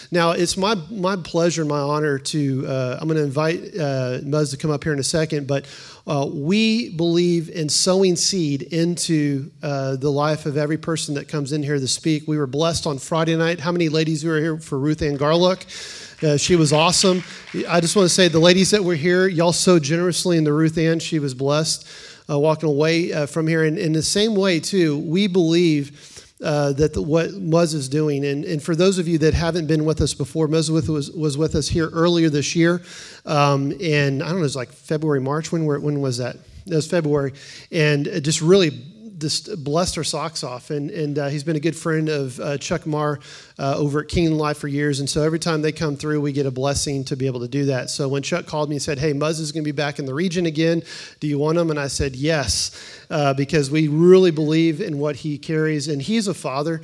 Now, it's my pleasure and my honor to, I'm going to invite Muzz to come up here in a second, but we believe in sowing seed into the life of every person that comes in here to speak. We were blessed on Friday night. How many ladies were here for Ruth Ann Garlock? She was awesome. I just want to say the ladies that were here, y'all sowed generously into Ruth Ann. She was blessed walking away from here. And in the same way, too, we believe what Muzz is doing. And for those of you that haven't been with us before, Muzz was with us here earlier this year. And I don't know, it was like February, March. When was that? It was February. And it just really just blessed our socks off. And he's been a good friend of Chuck Marr over at Kingdom Life for years. And so every time they come through, we get a blessing to be able to do that. So when Chuck called me and said, hey, Muzz is going to be back in the region again. Do you want him? And I said, yes, because we really believe in what he carries. And he's a father.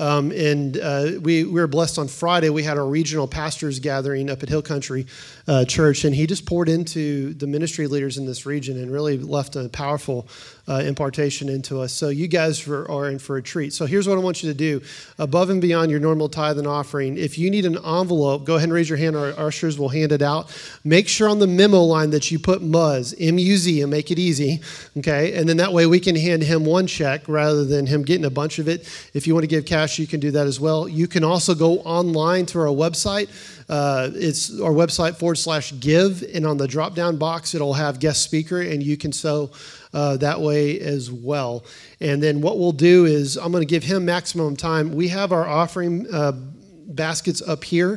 We were blessed on Friday. We had our regional pastors gathering up at Hill Country Church. And he just poured into the ministry leaders in this region and really left a powerful impartation into us. So you guys are in for a treat. So here's what I want you to do. Above and beyond your normal tithe and offering, if you need an envelope, go ahead and raise your hand. Our ushers will hand it out. Make sure on the memo line that you put Muzz, M-U-Z, and make it easy, okay? And then that way we can hand him one check rather than him getting a bunch of it. If you want to give cash, you can do that as well. You can also go online to our website. It's our website /give, and on the drop-down box, it'll have guest speaker, and you can sow that way as well. And then what we'll do is I'm going to give him maximum time. We have our offering baskets up here.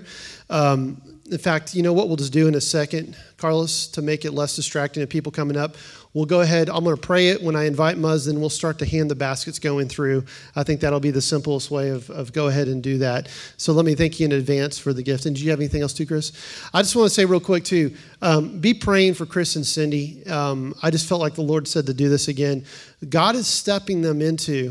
In fact, you know what we'll just do in a second, Carlos, to make it less distracting to people coming up. We'll go ahead. I'm going to pray it when I invite Muzz, then we'll start to hand the baskets going through. I think that'll be the simplest way of go ahead and do that. So let me thank you in advance for the gift. And do you have anything else too, Chris? I just want to say real quick too, be praying for Chris and Cindy. I just felt like the Lord said to do this again. God is stepping them into,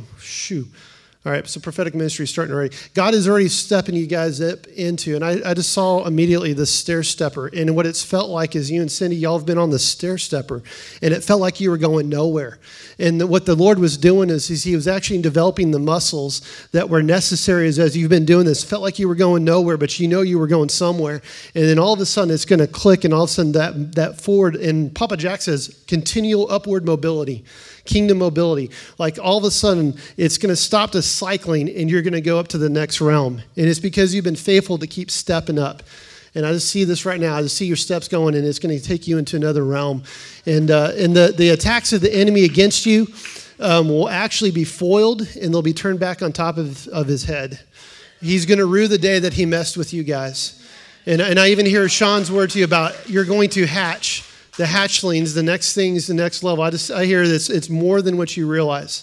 all right, so prophetic ministry is starting already. God is already stepping you guys up into, and I just saw immediately the stair stepper. And what it's felt like is you and Cindy, y'all have been on the stair stepper, and it felt like you were going nowhere. And what the Lord was doing is he was actually developing the muscles that were necessary as you've been doing this. It felt like you were going nowhere, but you know you were going somewhere. And then all of a sudden it's going to click, and all of a sudden that forward, and Papa Jack says, continual upward mobility. Kingdom mobility. Like all of a sudden, it's going to stop the cycling and you're going to go up to the next realm. And it's because you've been faithful to keep stepping up. And I just see this right now. I just see your steps going, and it's going to take you into another realm. And the attacks of the enemy against you will actually be foiled, and they'll be turned back on top of his head. He's going to rue the day that he messed with you guys. And I even hear Sean's word to you about you're going to hatch. The hatchlings, the next things, the next level. I hear this. It's more than what you realize.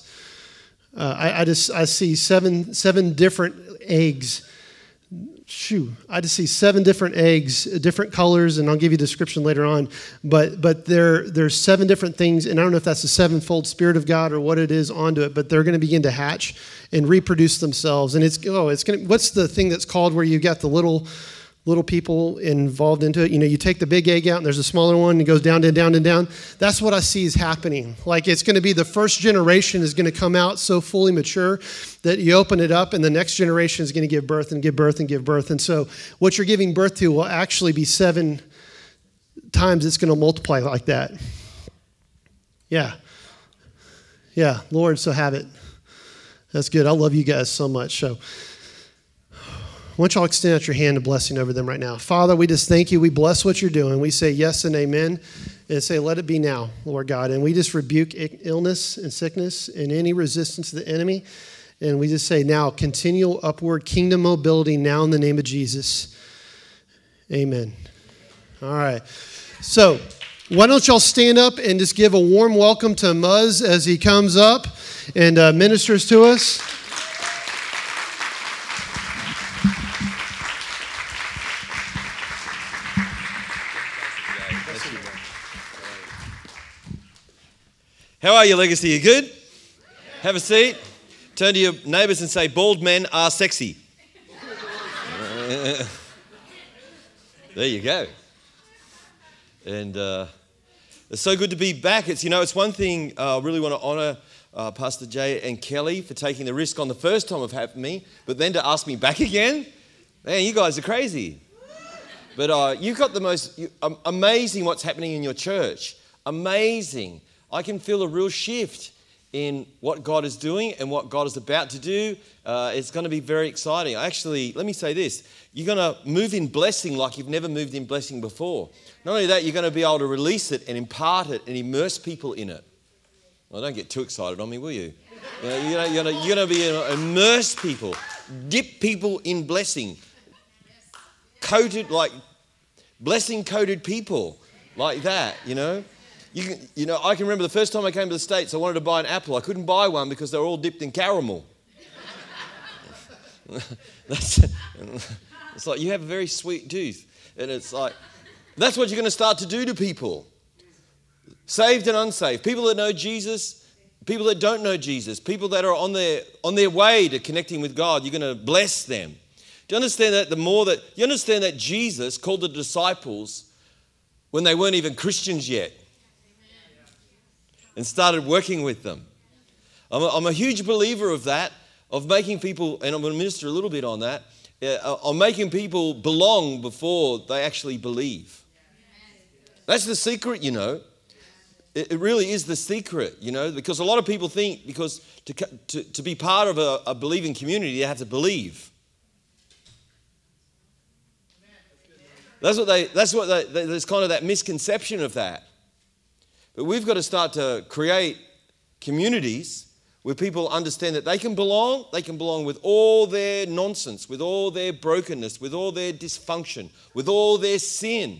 I see seven different eggs. I just see 7 different eggs, different colors, and I'll give you a description later on. But there's 7 different things, and I don't know if that's the sevenfold Spirit of God or what it is onto it, but they're going to begin to hatch and reproduce themselves. And it's going to. What's the thing that's called where you got the little people involved into it? You know, you take the big egg out and there's a smaller one and it goes down and down and down. That's what I see is happening. Like it's going to be the first generation is going to come out so fully mature that you open it up and the next generation is going to give birth and give birth and give birth. And so what you're giving birth to will actually be 7 times it's going to multiply like that. Yeah, Lord, so have it. That's good. I love you guys so much. So why don't y'all extend out your hand of blessing over them right now. Father, we just thank you. We bless what you're doing. We say yes and amen and say, let it be now, Lord God. And we just rebuke illness and sickness and any resistance to the enemy. And we just say now, continual upward kingdom mobility now in the name of Jesus. Amen. All right. So why don't y'all stand up and just give a warm welcome to Muzz as he comes up and ministers to us. How are you, Legacy? You good? Have a seat. Turn to your neighbours and say, bald men are sexy. There you go. And it's so good to be back. It's one thing I really want to honour Pastor Jay and Kelly for taking the risk on the first time of having me, but then to ask me back again, Man, you guys are crazy. But you've got the most amazing what's happening in your church. Amazing. I can feel a real shift in what God is doing and what God is about to do. It's going to be very exciting. Actually, let me say this. You're going to move in blessing like you've never moved in blessing before. Not only that, you're going to be able to release it and impart it and immerse people in it. Well, don't get too excited on me, will you? You're going to be immerse people, dip people in blessing, coated like blessing coated people like that, I can remember the first time I came to the States, I wanted to buy an apple. I couldn't buy one because they were all dipped in caramel. It's like you have a very sweet tooth. And it's like, that's what you're going to start to do to people. Saved and unsaved. People that know Jesus, people that don't know Jesus, people that are on their way to connecting with God, you're going to bless them. Do you understand that you understand that Jesus called the disciples when they weren't even Christians yet and started working with them? I'm a huge believer of that, of making people, and I'm going to minister a little bit on that, on making people belong before they actually believe. That's the secret, It really is the secret, because a lot of people think because to be part of a believing community, you have to believe. There's kind of that misconception of that. But we've got to start to create communities where people understand that they can belong with all their nonsense, with all their brokenness, with all their dysfunction, with all their sin,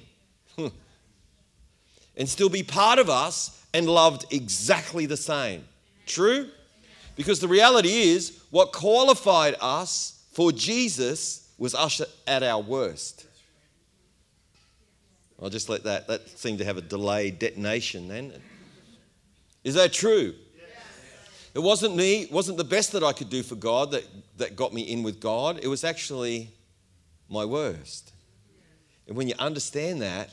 and still be part of us and loved exactly the same. True? Because the reality is, what qualified us for Jesus was us at our worst. I'll just let that seemed to have a delayed detonation then. Is that true? Yes. It wasn't me, it wasn't the best that I could do for God that got me in with God. It was actually my worst. And when you understand that,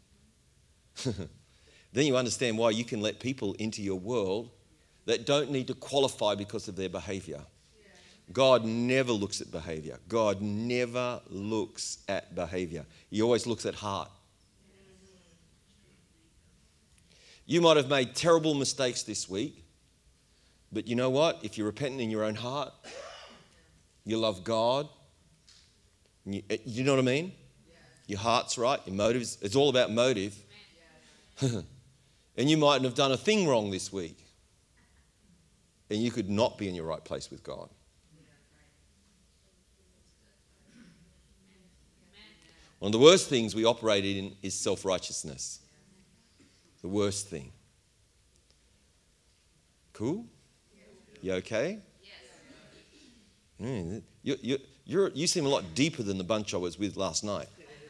then you understand why you can let people into your world that don't need to qualify because of their behavior. God never looks at behavior. God never looks at behavior. He always looks at heart. You might have made terrible mistakes this week, but you know what? If you're repentant in your own heart, you love God, you know what I mean? Your heart's right, your motives, it's all about motive. And you mightn't have done a thing wrong this week, and you could not be in your right place with God. One of the worst things we operate in is self-righteousness. The worst thing. Cool? You okay? You seem a lot deeper than the bunch I was with last night.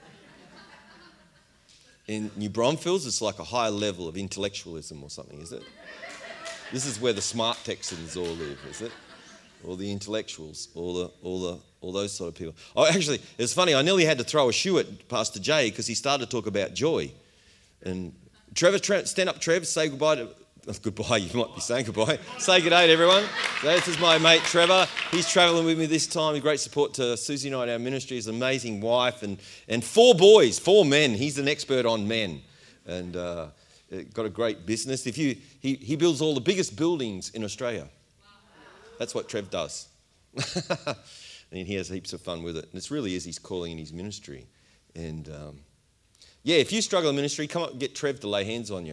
In New Braunfels, it's like a higher level of intellectualism or something, is it? This is where the smart Texans all live, is it? All the intellectuals, all those sort of people. Oh, actually, it's funny. I nearly had to throw a shoe at Pastor Jay because he started to talk about joy. And Trevor, stand up, Trev. Say goodbye. Goodbye, you might be saying goodbye. Say good day to everyone. This is my mate, Trevor. He's travelling with me this time. A great support to Susie and I in our ministry. He's an amazing wife and 4 boys, 4 men. He's an expert on men and got a great business. He builds all the biggest buildings in Australia. That's what Trev does. And he has heaps of fun with it. And it really is his calling in his ministry. And if you struggle in ministry, come up and get Trev to lay hands on you.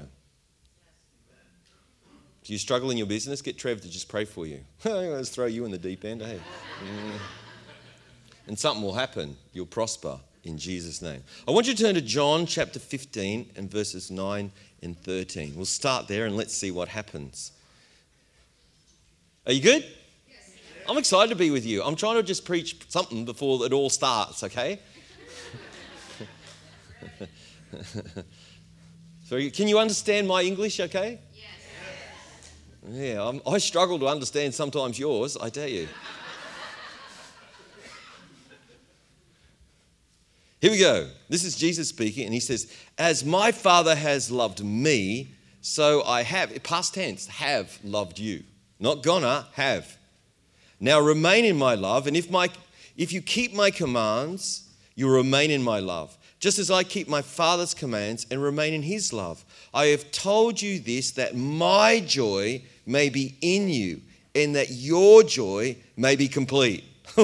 If you struggle in your business, get Trev to just pray for you. Let's throw you in the deep end, hey? And something will happen. You'll prosper in Jesus' name. I want you to turn to John chapter 15 and verses 9 and 13. We'll start there and let's see what happens. Are you good? Yes. I'm excited to be with you. I'm trying to just preach something before it all starts, okay? So can you understand my English, okay? Yeah, I struggle to understand sometimes yours, I tell you. Here we go. This is Jesus speaking, and he says, as my Father has loved me, so I have, past tense, have loved you. Not gonna, have. Now remain in my love, and if If you keep my commands, you will remain in my love, just as I keep my Father's commands and remain in his love. I have told you this, that my joy may be in you and that your joy may be complete.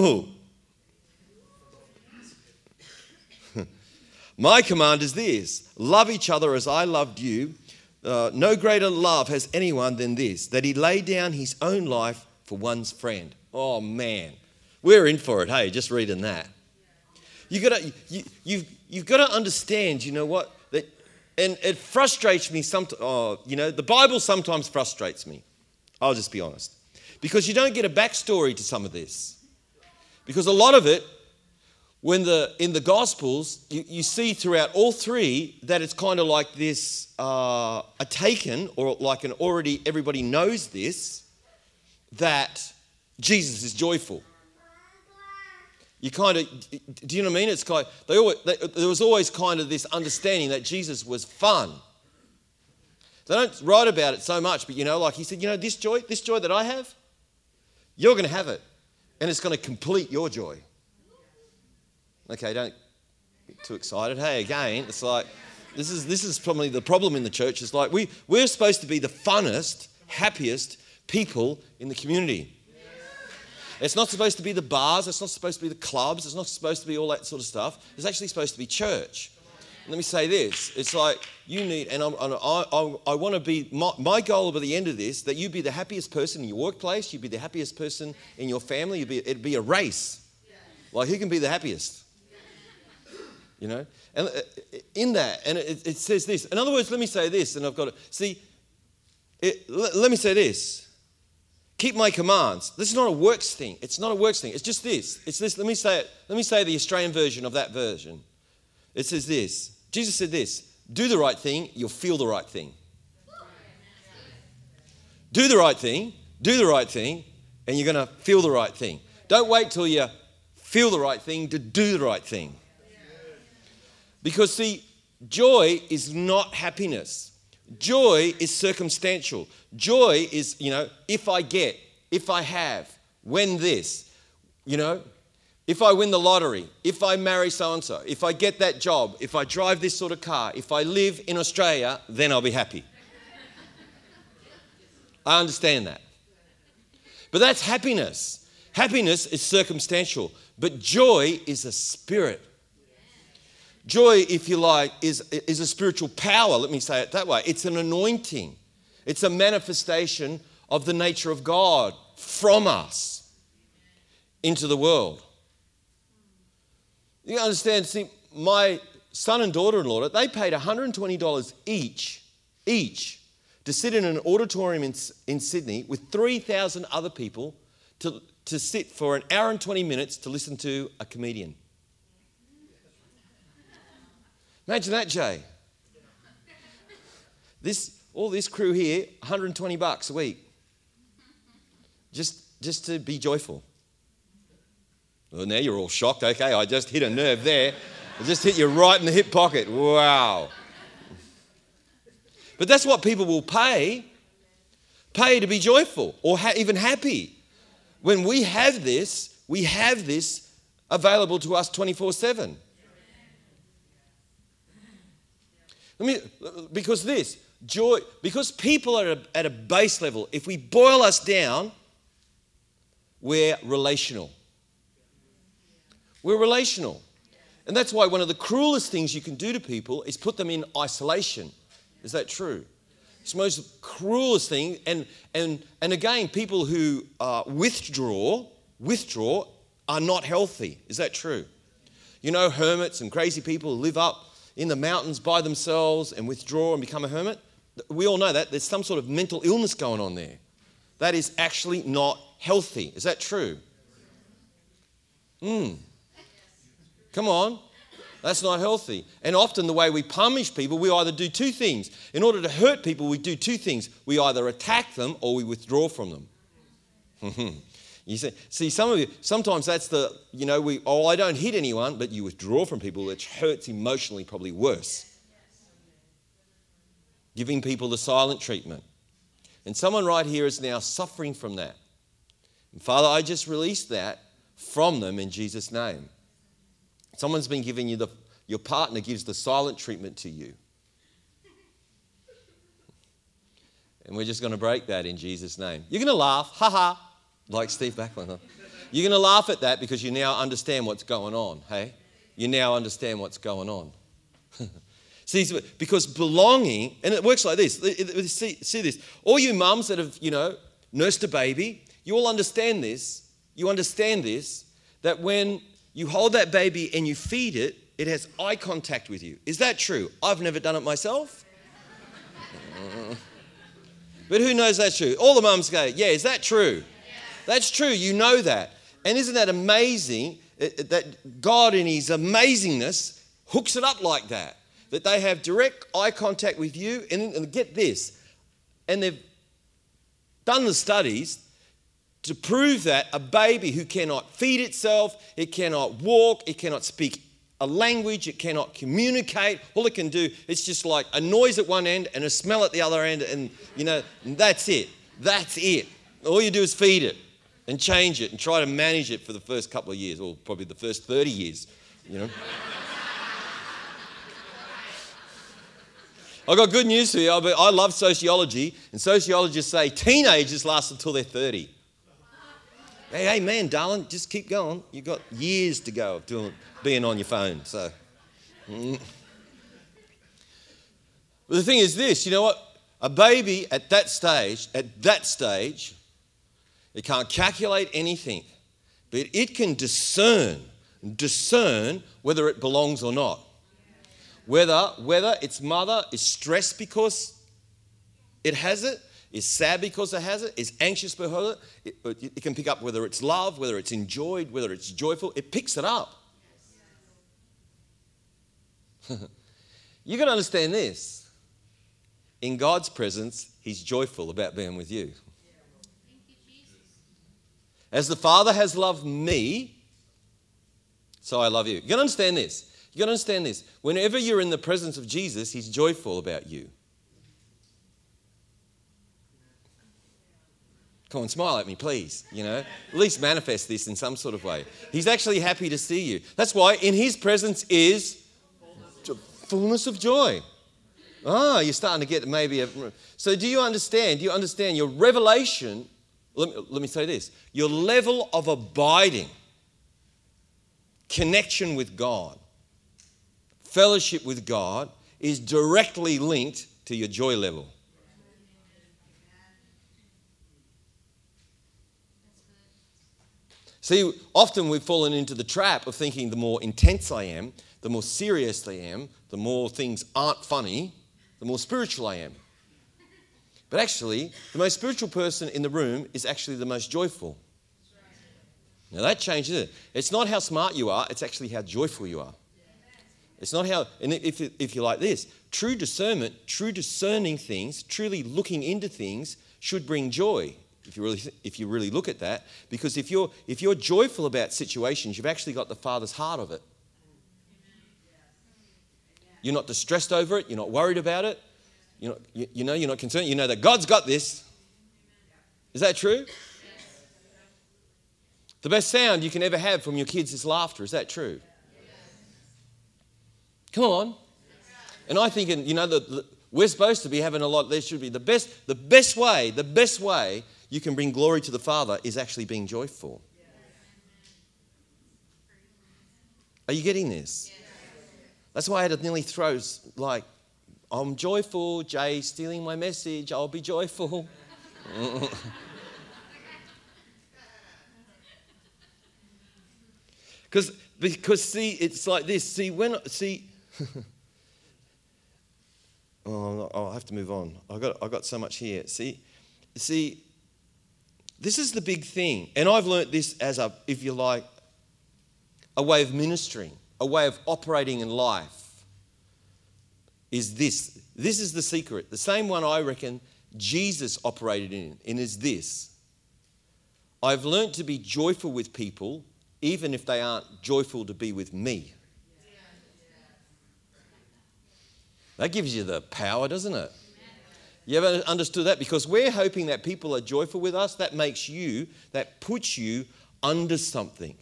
My command is this: love each other as I loved you. No greater love has anyone than this, that he lay down his own life for one's friend. Oh man, we're in for it. Hey, just reading that. You've got to understand. You know what? That, and it frustrates me sometimes. The Bible sometimes frustrates me. I'll just be honest, because you don't get a backstory to some of this. Because a lot of it, in the Gospels, you see throughout all three that it's kind of like this, a taken, or like an already everybody knows this, that Jesus is joyful. You kind of, do you know what I mean? It's kind of, there was always kind of this understanding that Jesus was fun. They don't write about it so much, but like he said, this joy that I have, you're going to have it, and it's going to complete your joy. Okay, don't get too excited. Hey, again, it's like, this is probably the problem in the church. It's like we're supposed to be the funnest, happiest people in the community. It's not supposed to be the bars. It's not supposed to be the clubs. It's not supposed to be all that sort of stuff. It's actually supposed to be church. And let me say this. It's like you need, and I want to be, my goal by the end of this, that you be the happiest person in your workplace. You be the happiest person in your family. It'd be a race. Like who can be the happiest? And in that, and it says this. In other words, let me say this, and I've got to see. Let me say this. Keep my commands. This is not a works thing. It's not a works thing. It's just this. It's this. Let me say it. Let me say the Australian version of that version. It says this. Jesus said this: do the right thing, you'll feel the right thing. Do the right thing, and you're going to feel the right thing. Don't wait till you feel the right thing to do the right thing. Because see, joy is not happiness. Joy is circumstantial. Joy is, if I get, if I have, when this, if I win the lottery, if I marry so-and-so, if I get that job, if I drive this sort of car, if I live in Australia, then I'll be happy. I understand that. But that's happiness. Happiness is circumstantial, but joy is a spirit. Joy, if you like, is a spiritual power. Let me say it that way. It's an anointing. It's a manifestation of the nature of God from us into the world. You understand, see, my son and daughter-in-law, they paid $120 each to sit in an auditorium in Sydney with 3,000 other people to sit for an hour and 20 minutes to listen to a comedian. Imagine that, Jay. All this crew here, $120 a week. Just to be joyful. Well, now you're all shocked. Okay, I just hit a nerve there. I just hit you right in the hip pocket. Wow. But that's what people will pay to be joyful or even happy. When we have this available to us 24/7. Because joy, because people are at a base level, if we boil us down, we're relational. We're relational. And that's why one of the cruelest things you can do to people is put them in isolation. Is that true? It's the most cruelest thing. And again, people who withdraw are not healthy. Is that true? Hermits and crazy people who live up in the mountains by themselves and withdraw and become a hermit. We all know that. There's some sort of mental illness going on there. That is actually not healthy. Is that true? Come on. That's not healthy. And often the way we punish people, we either do two things. In order to hurt people, we do two things. We either attack them or we withdraw from them. You see, some of you, sometimes that's I don't hit anyone, but you withdraw from people, which hurts emotionally probably worse. Giving people the silent treatment. And someone right here is now suffering from that. And Father, I just release that from them in Jesus' name. Someone's been giving you your partner gives the silent treatment to you. And we're just going to break that in Jesus' name. You're going to laugh, ha ha, like Steve Backlund. Huh? You're going to laugh at that because you now understand what's going on, hey? You now understand what's going on. See, because belonging, and it works like this. See this. All you mums that have, nursed a baby, you all understand this. You understand this, that when you hold that baby and you feed it, it has eye contact with you. Is that true? I've never done it myself. But who knows that's true? All the mums go, yeah, is that true? Yeah. That's true. You know that. And isn't that amazing that God in his amazingness hooks it up like that? That they have direct eye contact with you. And get this, and they've done the studies to prove that a baby who cannot feed itself, it cannot walk, it cannot speak a language, it cannot communicate. All it can do, it's just like a noise at one end and a smell at the other end, and that's it. That's it. All you do is feed it and change it and try to manage it for the first couple of years, or probably the first 30 years, I've got good news for you. I love sociology, and sociologists say teenagers last until they're 30. Hey, man, darling, just keep going. You've got years to go of being on your phone. So, But the thing is this, you know what? A baby at that stage, it can't calculate anything, but it can discern whether it belongs or not. Whether its mother is stressed because it has it, is sad because it has it, is anxious because it can pick up whether it's love, whether it's enjoyed, whether it's joyful. It picks it up. You've got to understand this. In God's presence, he's joyful about being with you. As the Father has loved me, so I love you. You've got to understand this. You've got to understand this. Whenever you're in the presence of Jesus, he's joyful about you. Come on, smile at me, please. At least manifest this in some sort of way. He's actually happy to see you. That's why in his presence is fullness of joy. You're starting to get maybe So do you understand? Do you understand your revelation? Let me say this. Your level of abiding, connection with God, fellowship with God is directly linked to your joy level. See, often we've fallen into the trap of thinking the more intense I am, the more serious I am, the more things aren't funny, the more spiritual I am. But actually, the most spiritual person in the room is actually the most joyful. Now that changes it. It's not how smart you are, it's actually how joyful you are. It's not how, and if you're like this, true discernment, true discerning things, truly looking into things should bring joy. If you really look at that, because if you're joyful about situations, you've actually got the Father's heart of it. You're not distressed over it. You're not worried about it. You're not concerned. You know that God's got this. Is that true? The best sound you can ever have from your kids is laughter. Is that true? Come on. And I think, we're supposed to be having a lot. There should be the best way you can bring glory to the Father is actually being joyful. Are you getting this? That's why I had to nearly throw, I'm joyful, Jay stealing my message, I'll be joyful. Because see, it's like this. I'll have to move on. I've got so much here. See, this is the big thing. And I've learnt this as a way of ministering, a way of operating in life, is this. This is the secret. The same one I reckon Jesus operated in, and is this. I've learnt to be joyful with people, even if they aren't joyful to be with me. That gives you the power, doesn't it? You ever understood that? Because we're hoping that people are joyful with us. That puts you under something.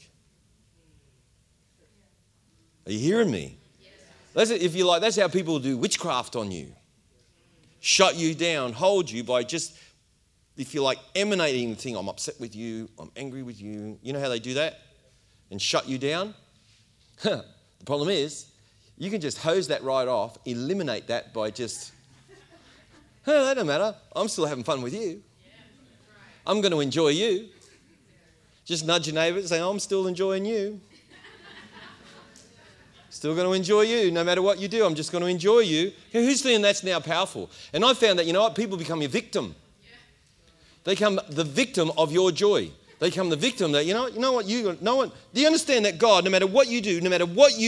Are you hearing me? That's it, if you like, that's how people do witchcraft on you. Shut you down, hold you by just, if you like, emanating the thing, I'm upset with you, I'm angry with you. You know how they do that? And shut you down? The problem is, you can just hose that right off, eliminate that by just, that don't matter. I'm still having fun with you. I'm going to enjoy you. Just nudge your neighbour and say, I'm still enjoying you. Still going to enjoy you. No matter what you do, I'm just going to enjoy you. Who's saying that's now powerful? And I found that, you know what? People become your victim. They become the victim of your joy. They become the victim that, do you understand that God, no matter what you do, is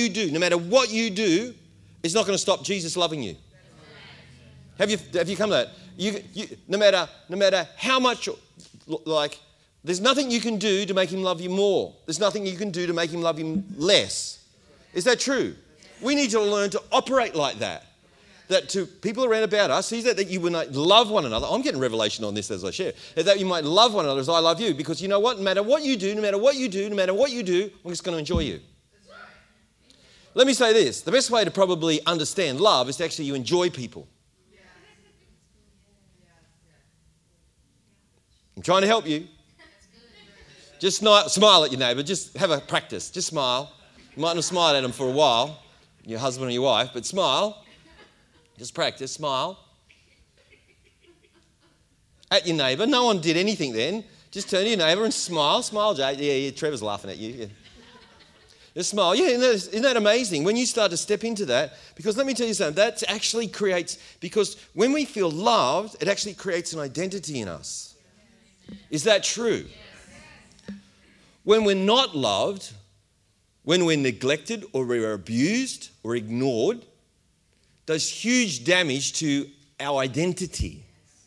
not going to stop Jesus loving you? Have you come to that? No matter how much, there's nothing you can do to make him love you more. There's nothing you can do to make him love you less. Is that true? We need to learn to operate like that. That to people around about us, that you might love one another. I'm getting revelation on this as I share. That you might love one another as I love you. Because you know what? No matter what you do, I'm just going to enjoy you. Let me say this. The best way to probably understand love is to actually you enjoy people. I'm trying to help you. Just smile at your neighbour. Just have a practice. Just smile. You might not smile at them for a while, your husband or your wife, but smile. Just practice, smile. At your neighbour. No one did anything then. Just turn to your neighbour and smile. Smile, Jay. Yeah, Trevor's laughing at you. Yeah. Just smile. Yeah, isn't that amazing? When you start to step into that, because let me tell you something, that actually creates, because when we feel loved, it actually creates an identity in us. Is that true? When we're not loved, when we're neglected or we're abused or ignored, does huge damage to our identity.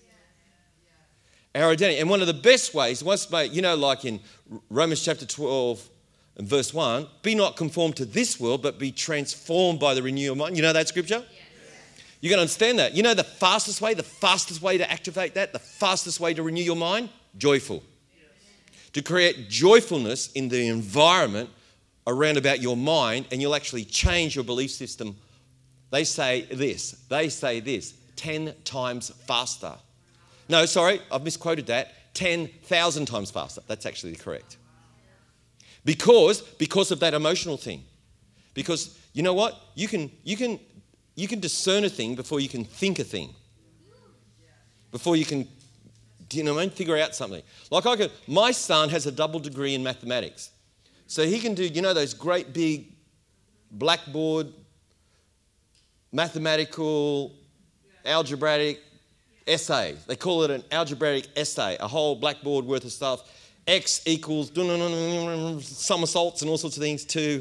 Our identity. And one of the best ways, like in Romans chapter 12 and verse 1, be not conformed to this world, but be transformed by the renewal of mind. You know that scripture? You're going to understand that. You know the fastest way to activate that, the fastest way to renew your mind? Joyful. To create joyfulness in the environment around about your mind, and you'll actually change your belief system. They say this 10 times faster. No, sorry, I've misquoted that. 10,000 times faster. That's actually correct. Because of that emotional thing. Because you know what? You can discern a thing before you can think a thing. Before you can, figure out something. My son has a double degree in mathematics. So he can do, those great big blackboard, mathematical, algebraic essays. They call it an algebraic essay, a whole blackboard worth of stuff. X equals somersaults and all sorts of things to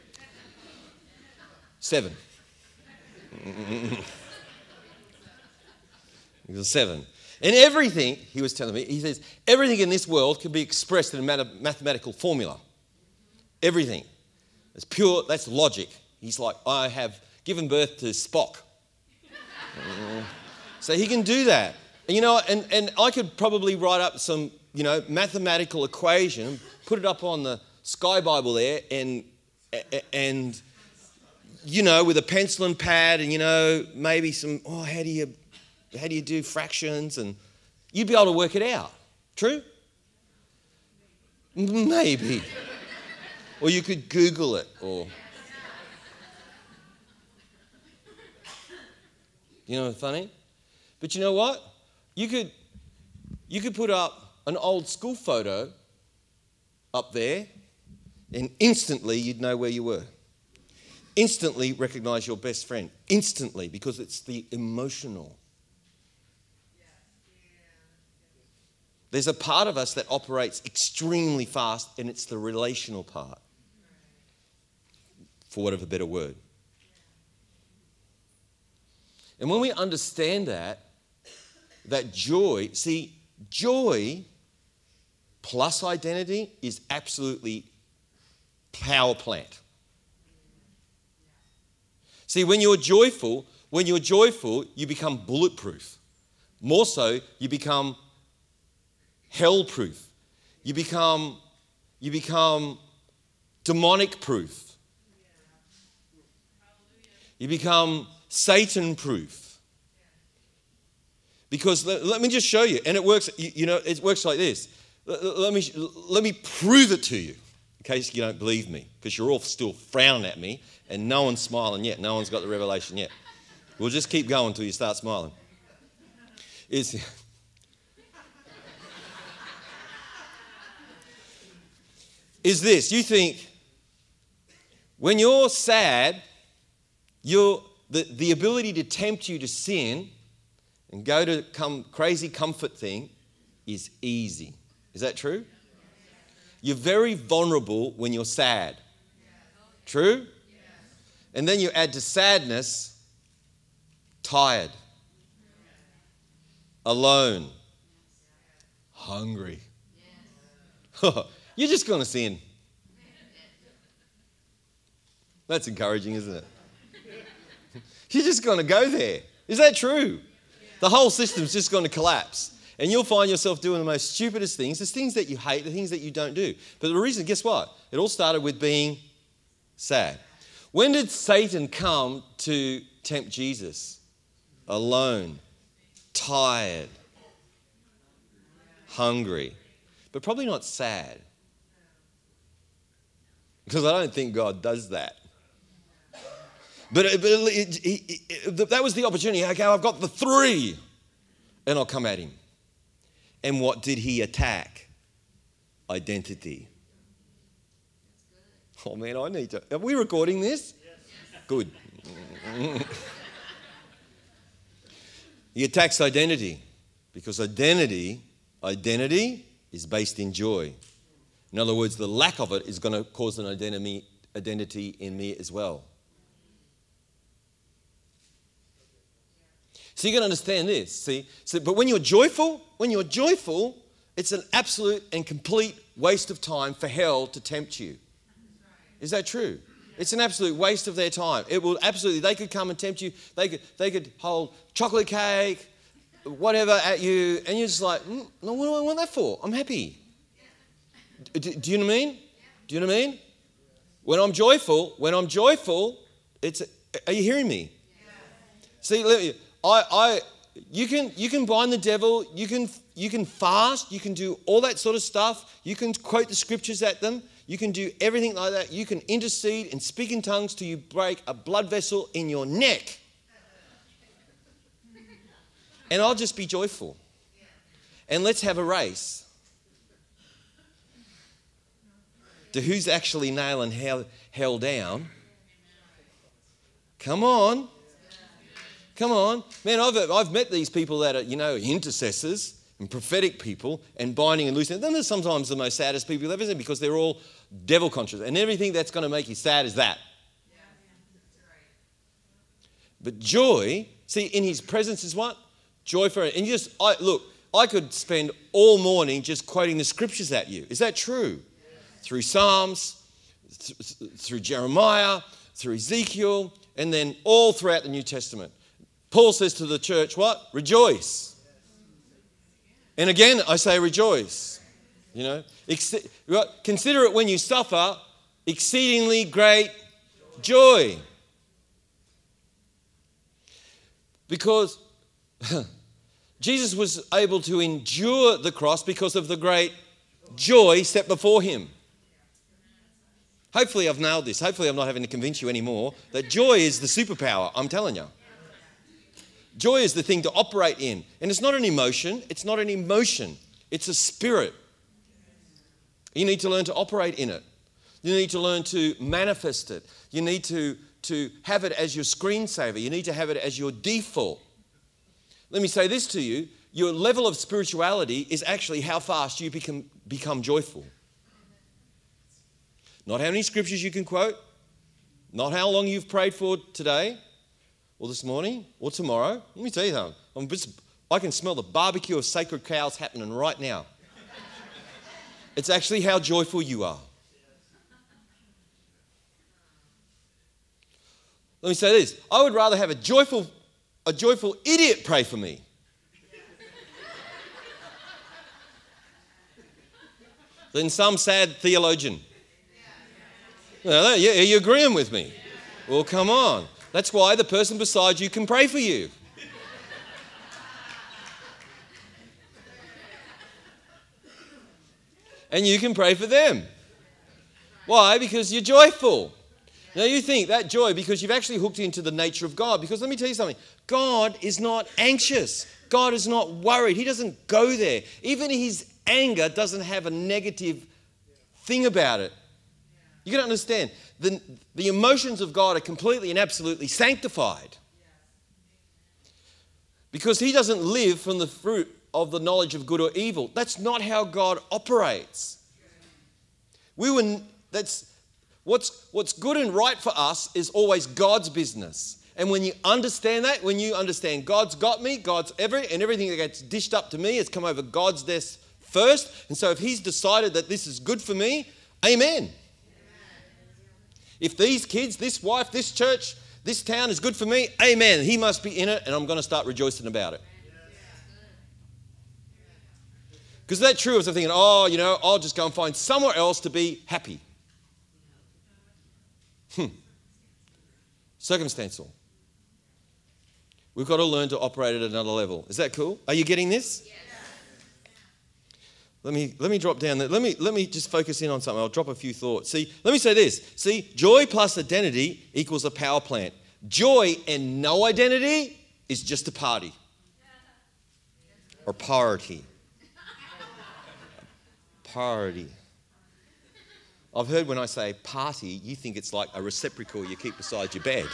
7. It was 7. And everything, he was telling me, he says, everything in this world can be expressed in a mathematical formula. Everything. It's pure, that's logic. He's like, I have given birth to Spock. So he can do that. And, and I could probably write up some, mathematical equation, put it up on the Sky Bible there and with a pencil and pad and, maybe some, how do you do fractions? And you'd be able to work it out. True? Maybe. Or you could Google it, or... You know what's funny? But you know what? You could put up an old school photo up there, and instantly you'd know where you were. Instantly recognise your best friend. Instantly, because it's the emotional. There's a part of us that operates extremely fast, and it's the relational part. For whatever better word. And when we understand that joy plus identity is absolutely power plant. See, when you're joyful, you become bulletproof. More so, you become hell-proof. You You become demonic proof. You become Satan proof. Because let me just show you, and it works, it works like this. Let me prove it to you, in case you don't believe me, because you're all still frowning at me, and no one's smiling yet. No one's got the revelation yet. We'll just keep going until you start smiling. Is this, you think, when you're sad, the ability to tempt you to sin and go to crazy comfort thing is easy. Is that true? You're very vulnerable when you're sad. True? And then you add to sadness, tired, alone, hungry. You're just going to sin. That's encouraging, isn't it? You're just going to go there. Is that true? The whole system's just going to collapse. And you'll find yourself doing the most stupidest things. There's things that you hate, the things that you don't do. But the reason, guess what? It all started with being sad. When did Satan come to tempt Jesus? Alone, tired, hungry, but probably not sad. Because I don't think God does that. But that was the opportunity. Okay, I've got the 3, and I'll come at him. And what did he attack? Identity. Oh man, I need to. Are we recording this? Yes. Good. He attacks identity, because identity is based in joy. In other words, the lack of it is going to cause an identity in me as well. So you're going to understand this, see? But when you're joyful, it's an absolute and complete waste of time for hell to tempt you. Is that true? It's an absolute waste of their time. It will absolutely, they could come and tempt you. They could hold chocolate cake, whatever at you, and you're just like, no, what do I want that for? I'm happy. Do you know what I mean? Do you know what I mean? When I'm joyful, it's, are you hearing me? See, you can bind the devil, you can fast, you can do all that sort of stuff, you can quote the scriptures at them, you can do everything like that, you can intercede and speak in tongues till you break a blood vessel in your neck. And I'll just be joyful. And let's have a race to who's actually nailing hell down. Come on. Come on. Man, I've met these people that are, intercessors and prophetic people and binding and loosing. Then there's sometimes the most saddest people you've ever seen, because they're all devil conscious. And everything that's going to make you sad is that. But joy, see, in his presence is what? Joy for it. And I could spend all morning just quoting the scriptures at you. Is that true? Through Psalms, through Jeremiah, through Ezekiel, and then all throughout the New Testament. Paul says to the church, what? Rejoice. And again, I say rejoice. Consider it when you suffer exceedingly great joy. Because Jesus was able to endure the cross because of the great joy set before him. Hopefully I've nailed this. Hopefully I'm not having to convince you anymore that joy is the superpower, I'm telling you. Joy is the thing to operate in. And it's not an emotion. It's not an emotion. It's a spirit. You need to learn to operate in it. You need to learn to manifest it. You need to have it as your screensaver. You need to have it as your default. Let me say this to you. Your level of spirituality is actually how fast you become joyful. Not how many scriptures you can quote. Not how long you've prayed for today, or this morning, or tomorrow. Let me tell you something. I can smell the barbecue of sacred cows happening right now. It's actually how joyful you are. Let me say this. I would rather have a joyful idiot pray for me. than some sad theologian. Are you agreeing with me? Well, come on. That's why the person beside you can pray for you. And you can pray for them. Why? Because you're joyful. Now you think that joy because you've actually hooked into the nature of God. Because let me tell you something. God is not anxious. God is not worried. He doesn't go there. Even his anger doesn't have a negative thing about it. You got to understand, the emotions of God are completely and absolutely sanctified. Because he doesn't live from the fruit of the knowledge of good or evil. That's not how God operates. What's good and right for us is always God's business. And when you understand that, when you understand God's got me, and everything that gets dished up to me has come over God's desk first. And so if he's decided that this is good for me, amen. If these kids, this wife, this church, this town is good for me, amen. He must be in it, and I'm going to start rejoicing about it. Because that's true. I was thinking, I'll just go and find somewhere else to be happy. Circumstantial. We've got to learn to operate at another level. Is that cool? Are you getting this? Yes. Let me drop down there. Let me just focus in on something. I'll drop a few thoughts. See, let me say this. See, joy plus identity equals a power plant. Joy and no identity is just a party. Or party. Party. I've heard when I say party, you think it's like a receptacle you keep beside your bed.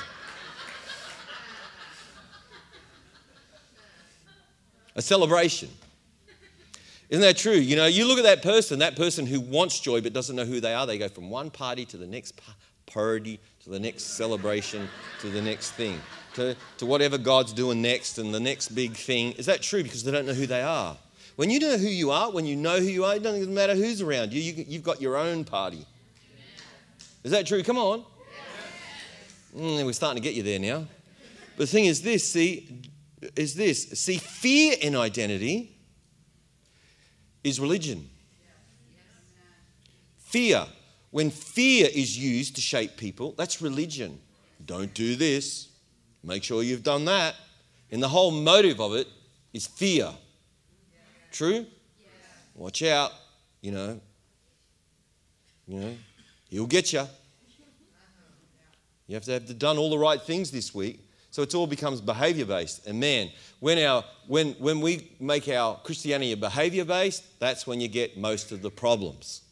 A celebration. Isn't that true? You look at that person who wants joy but doesn't know who they are. They go from one party to the next party, to the next celebration, to the next thing, to whatever God's doing next and the next big thing. Is that true? Because they don't know who they are. When you know who you are, it doesn't matter who's around you. You've got your own party. Is that true? Come on. We're starting to get you there now. But the thing is this, see, fear in identity is religion. Fear. When fear is used to shape people, that's religion. Don't do this. Make sure you've done that. And the whole motive of it is fear. True? Watch out. He'll get you. You have to have done all the right things this week. So it all becomes behavior-based. And man, when we make our Christianity behavior-based, that's when you get most of the problems.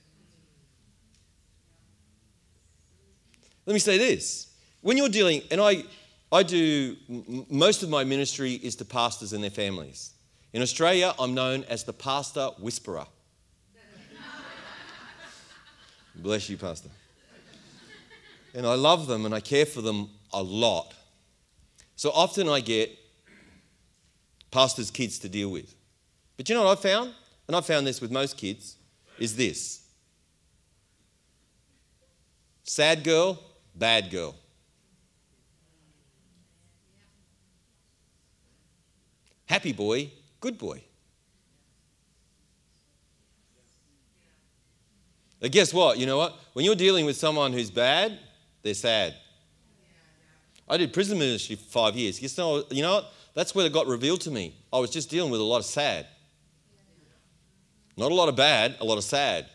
Let me say this. When you're dealing, and I do, most of my ministry is to pastors and their families. In Australia, I'm known as the pastor whisperer. Bless you, pastor. And I love them and I care for them a lot. So often I get pastors' kids to deal with. But you know what I've found? And I've found this with most kids, is this. Sad girl, bad girl. Happy boy, good boy. But guess what? You know what? When you're dealing with someone who's bad, they're sad. I did prison ministry for 5 years. You know what? That's where it got revealed to me. I was just dealing with a lot of sad. Not a lot of bad, a lot of sad.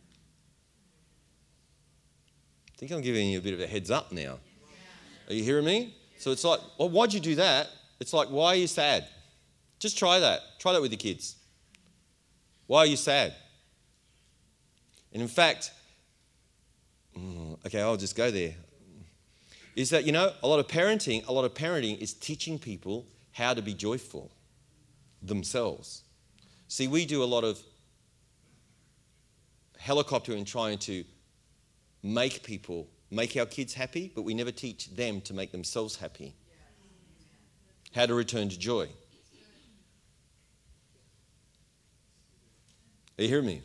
I think I'm giving you a bit of a heads up now. Are you hearing me? So it's like, well, why'd you do that? It's like, why are you sad? Just try that. Try that with your kids. Why are you sad? And in fact, okay, I'll just go there. Is that, a lot of parenting is teaching people how to be joyful themselves. See, we do a lot of helicoptering trying to make our kids happy, but we never teach them to make themselves happy. How to return to joy. Are you hearing me?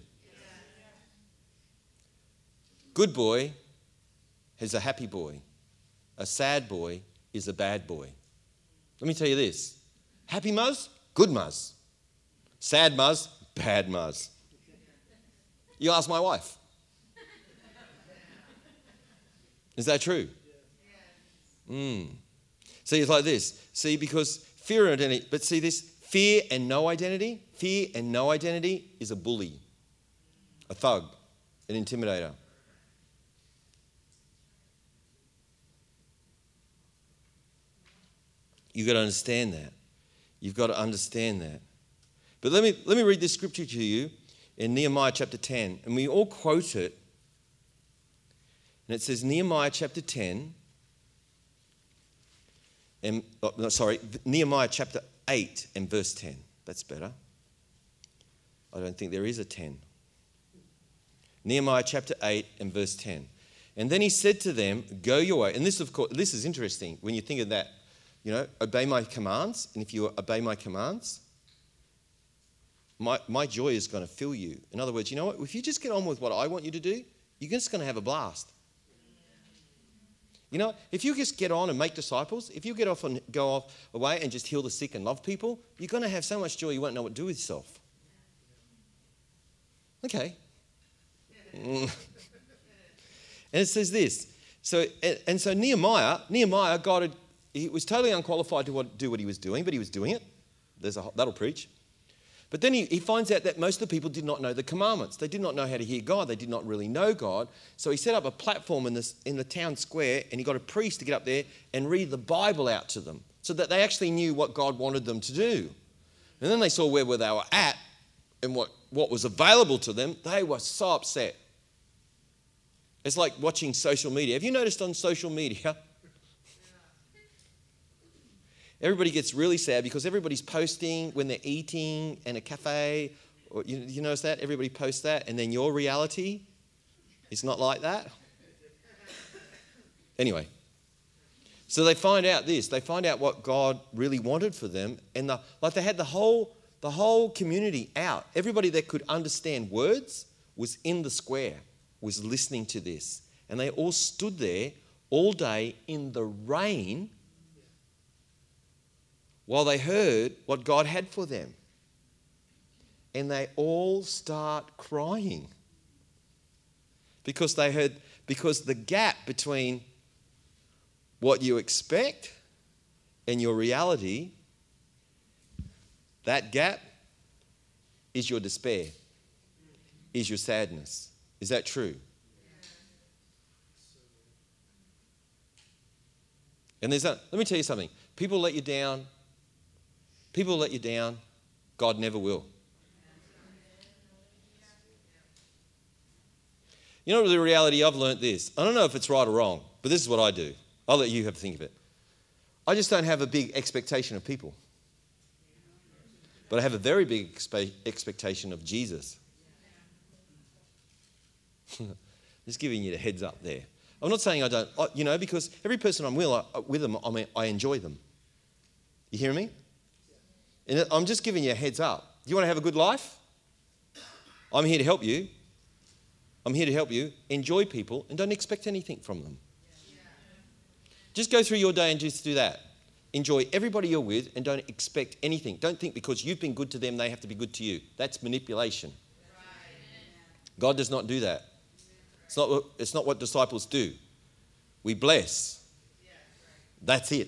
Good boy is a happy boy. A sad boy is a bad boy. Let me tell you this. Happy muzz, good muzz. Sad muzz, bad muzz. You ask my wife. Is that true? See, it's like this. See, because fear and identity, but see this, fear and no identity is a bully, a thug, an intimidator. You've got to understand that. You've got to understand that. But let me read this scripture to you in Nehemiah chapter 10. And we all quote it. And it says Nehemiah chapter 10. Nehemiah chapter 8 and verse 10. That's better. I don't think there is a 10. Nehemiah chapter 8 and verse 10. And then he said to them, go your way. And this, of course, this is interesting when you think of that. You know, obey my commands. And if you obey my commands, my joy is going to fill you. In other words, you know what? If you just get on with what I want you to do, you're just going to have a blast. You know, if you just get on and make disciples, if you get off and go off away and just heal the sick and love people, you're going to have so much joy you won't know what to do with yourself. Okay. And it says this. So Nehemiah, God he was totally unqualified to do what he was doing, but he was doing it. That'll preach. But then he finds out that most of the people did not know the commandments. They did not know how to hear God. They did not really know God. So he set up a platform in the town square, and he got a priest to get up there and read the Bible out to them so that they actually knew what God wanted them to do. And then they saw where they were at and what was available to them. They were so upset. It's like watching social media. Have you noticed on social media, everybody gets really sad because everybody's posting when they're eating in a cafe. Or you notice that? Everybody posts that, and then your reality is not like that. Anyway, so they find out this. They find out what God really wanted for them, and they had the whole community out. Everybody that could understand words was in the square, was listening to this, and they all stood there all day in the rain while they heard what God had for them. And they all start crying because the gap between what you expect and your reality, that gap is your despair, is your sadness. Is that true? And let me tell you something. People let you down. People let you down. God never will. You know the reality, I've learnt this. I don't know if it's right or wrong, but this is what I do. I'll let you have a think of it. I just don't have a big expectation of people. But I have a very big expectation of Jesus. Just giving you the heads up there. I'm not saying I don't, because every person I'm with them, I enjoy them. You hear me? And I'm just giving you a heads up. Do you want to have a good life? I'm here to help you. I'm here to help you. Enjoy people and don't expect anything from them. Just go through your day and just do that. Enjoy everybody you're with and don't expect anything. Don't think because you've been good to them, they have to be good to you. That's manipulation. God does not do that. It's not what disciples do. We bless. That's it.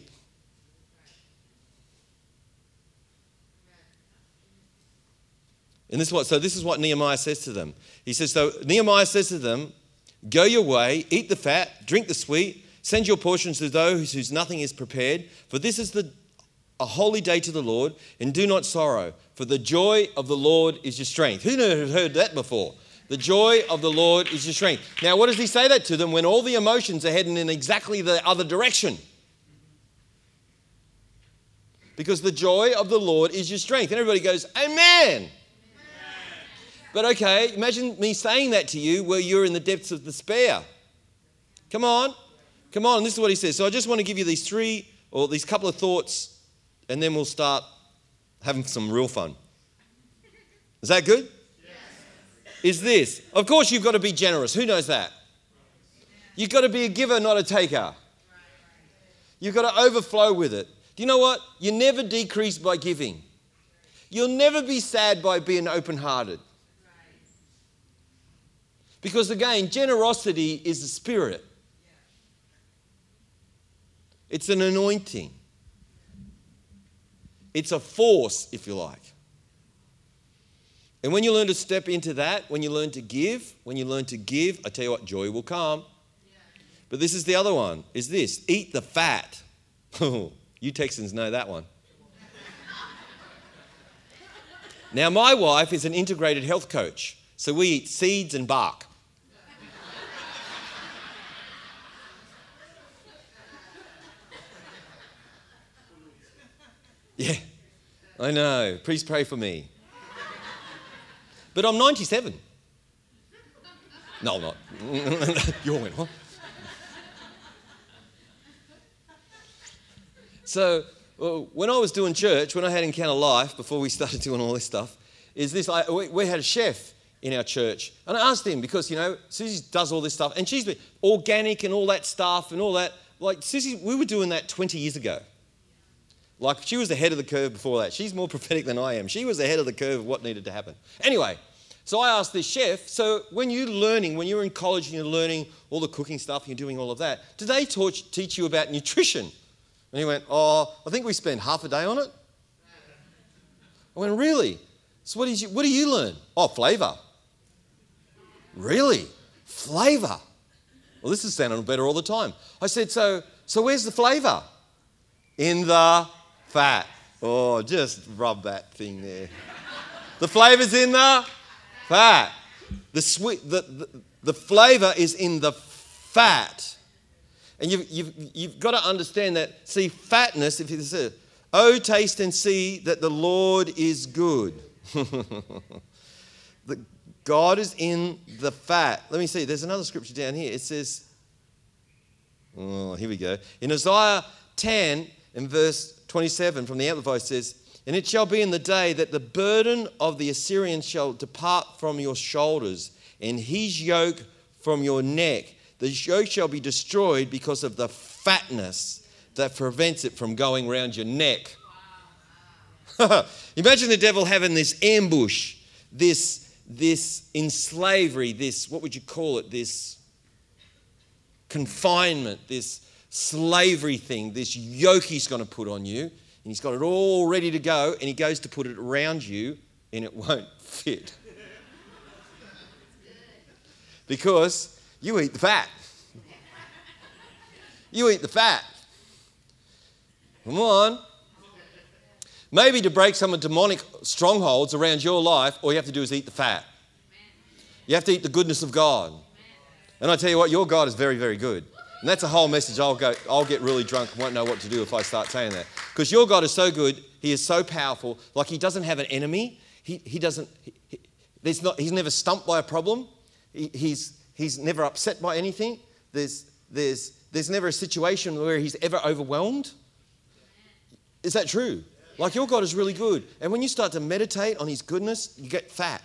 And this is what Nehemiah says to them. He says, so Nehemiah says to them, go your way, eat the fat, drink the sweet, send your portions to those whose nothing is prepared, for this is a holy day to the Lord, and do not sorrow, for the joy of the Lord is your strength. Who has heard that before? The joy of the Lord is your strength. Now, what does he say that to them when all the emotions are heading in exactly the other direction? Because the joy of the Lord is your strength. And everybody goes, amen. But okay, imagine me saying that to you where you're in the depths of despair. Come on. This is what he says. So I just want to give you these couple of thoughts, and then we'll start having some real fun. Is that good? Yes. Is this. Of course, you've got to be generous. Who knows that? You've got to be a giver, not a taker. You've got to overflow with it. Do you know what? You never decrease by giving. You'll never be sad by being open-hearted. Because again, generosity is a spirit. It's an anointing. It's a force, if you like. And when you learn to step into that, when you learn to give, I tell you what, joy will come. But this is the other one, is this, eat the fat. You Texans know that one. Now, my wife is an integrated health coach, so we eat seeds and bark. Yeah, I know. Please pray for me. But I'm 97. No, I'm not. You all went, huh? So when I was doing church, when I had Encounter Life, before we started doing all this stuff, we had a chef in our church. And I asked him, because, Susie does all this stuff, and she's been organic and all that stuff and all that. Like, Susie, we were doing that 20 years ago. Like, she was ahead of the curve before that. She's more prophetic than I am. She was ahead of the curve of what needed to happen. Anyway, so I asked this chef, so when you're in college and you're learning all the cooking stuff and you're doing all of that, do they teach you about nutrition? And he went, I think we spend half a day on it. I went, really? So what do you learn? Oh, flavour. Really? Flavour? Well, this is sounding better all the time. I said, so where's the flavour? In the fat. Oh, just rub that thing there. The flavour's in the fat. The flavour is in the fat. And you've got to understand that, see, fatness, if you say, oh, taste and see that the Lord is good. God is in the fat. Let me see, there's another scripture down here. It says, here we go. In Isaiah 10 and verse 27 from the Amplified, it says, and it shall be in the day that the burden of the Assyrians shall depart from your shoulders, and his yoke from your neck. The yoke shall be destroyed because of the fatness that prevents it from going around your neck. Imagine the devil having this ambush, this in slavery, this, what would you call it, this confinement, this slavery thing, this yoke he's going to put on you, and he's got it all ready to go, and he goes to put it around you, and it won't fit. Because you eat the fat. You eat the fat. Come on. Maybe to break some of the demonic strongholds around your life, all you have to do is eat the fat. You have to eat the goodness of God. And I tell you what, your God is very, very good. And that's a whole message. I'll get really drunk and won't know what to do if I start saying that. Because your God is so good. He is so powerful. Like, he doesn't have an enemy. He's never stumped by a problem. He's never upset by anything. There's never a situation where he's ever overwhelmed. Is that true? Like, your God is really good. And when you start to meditate on his goodness, you get fat.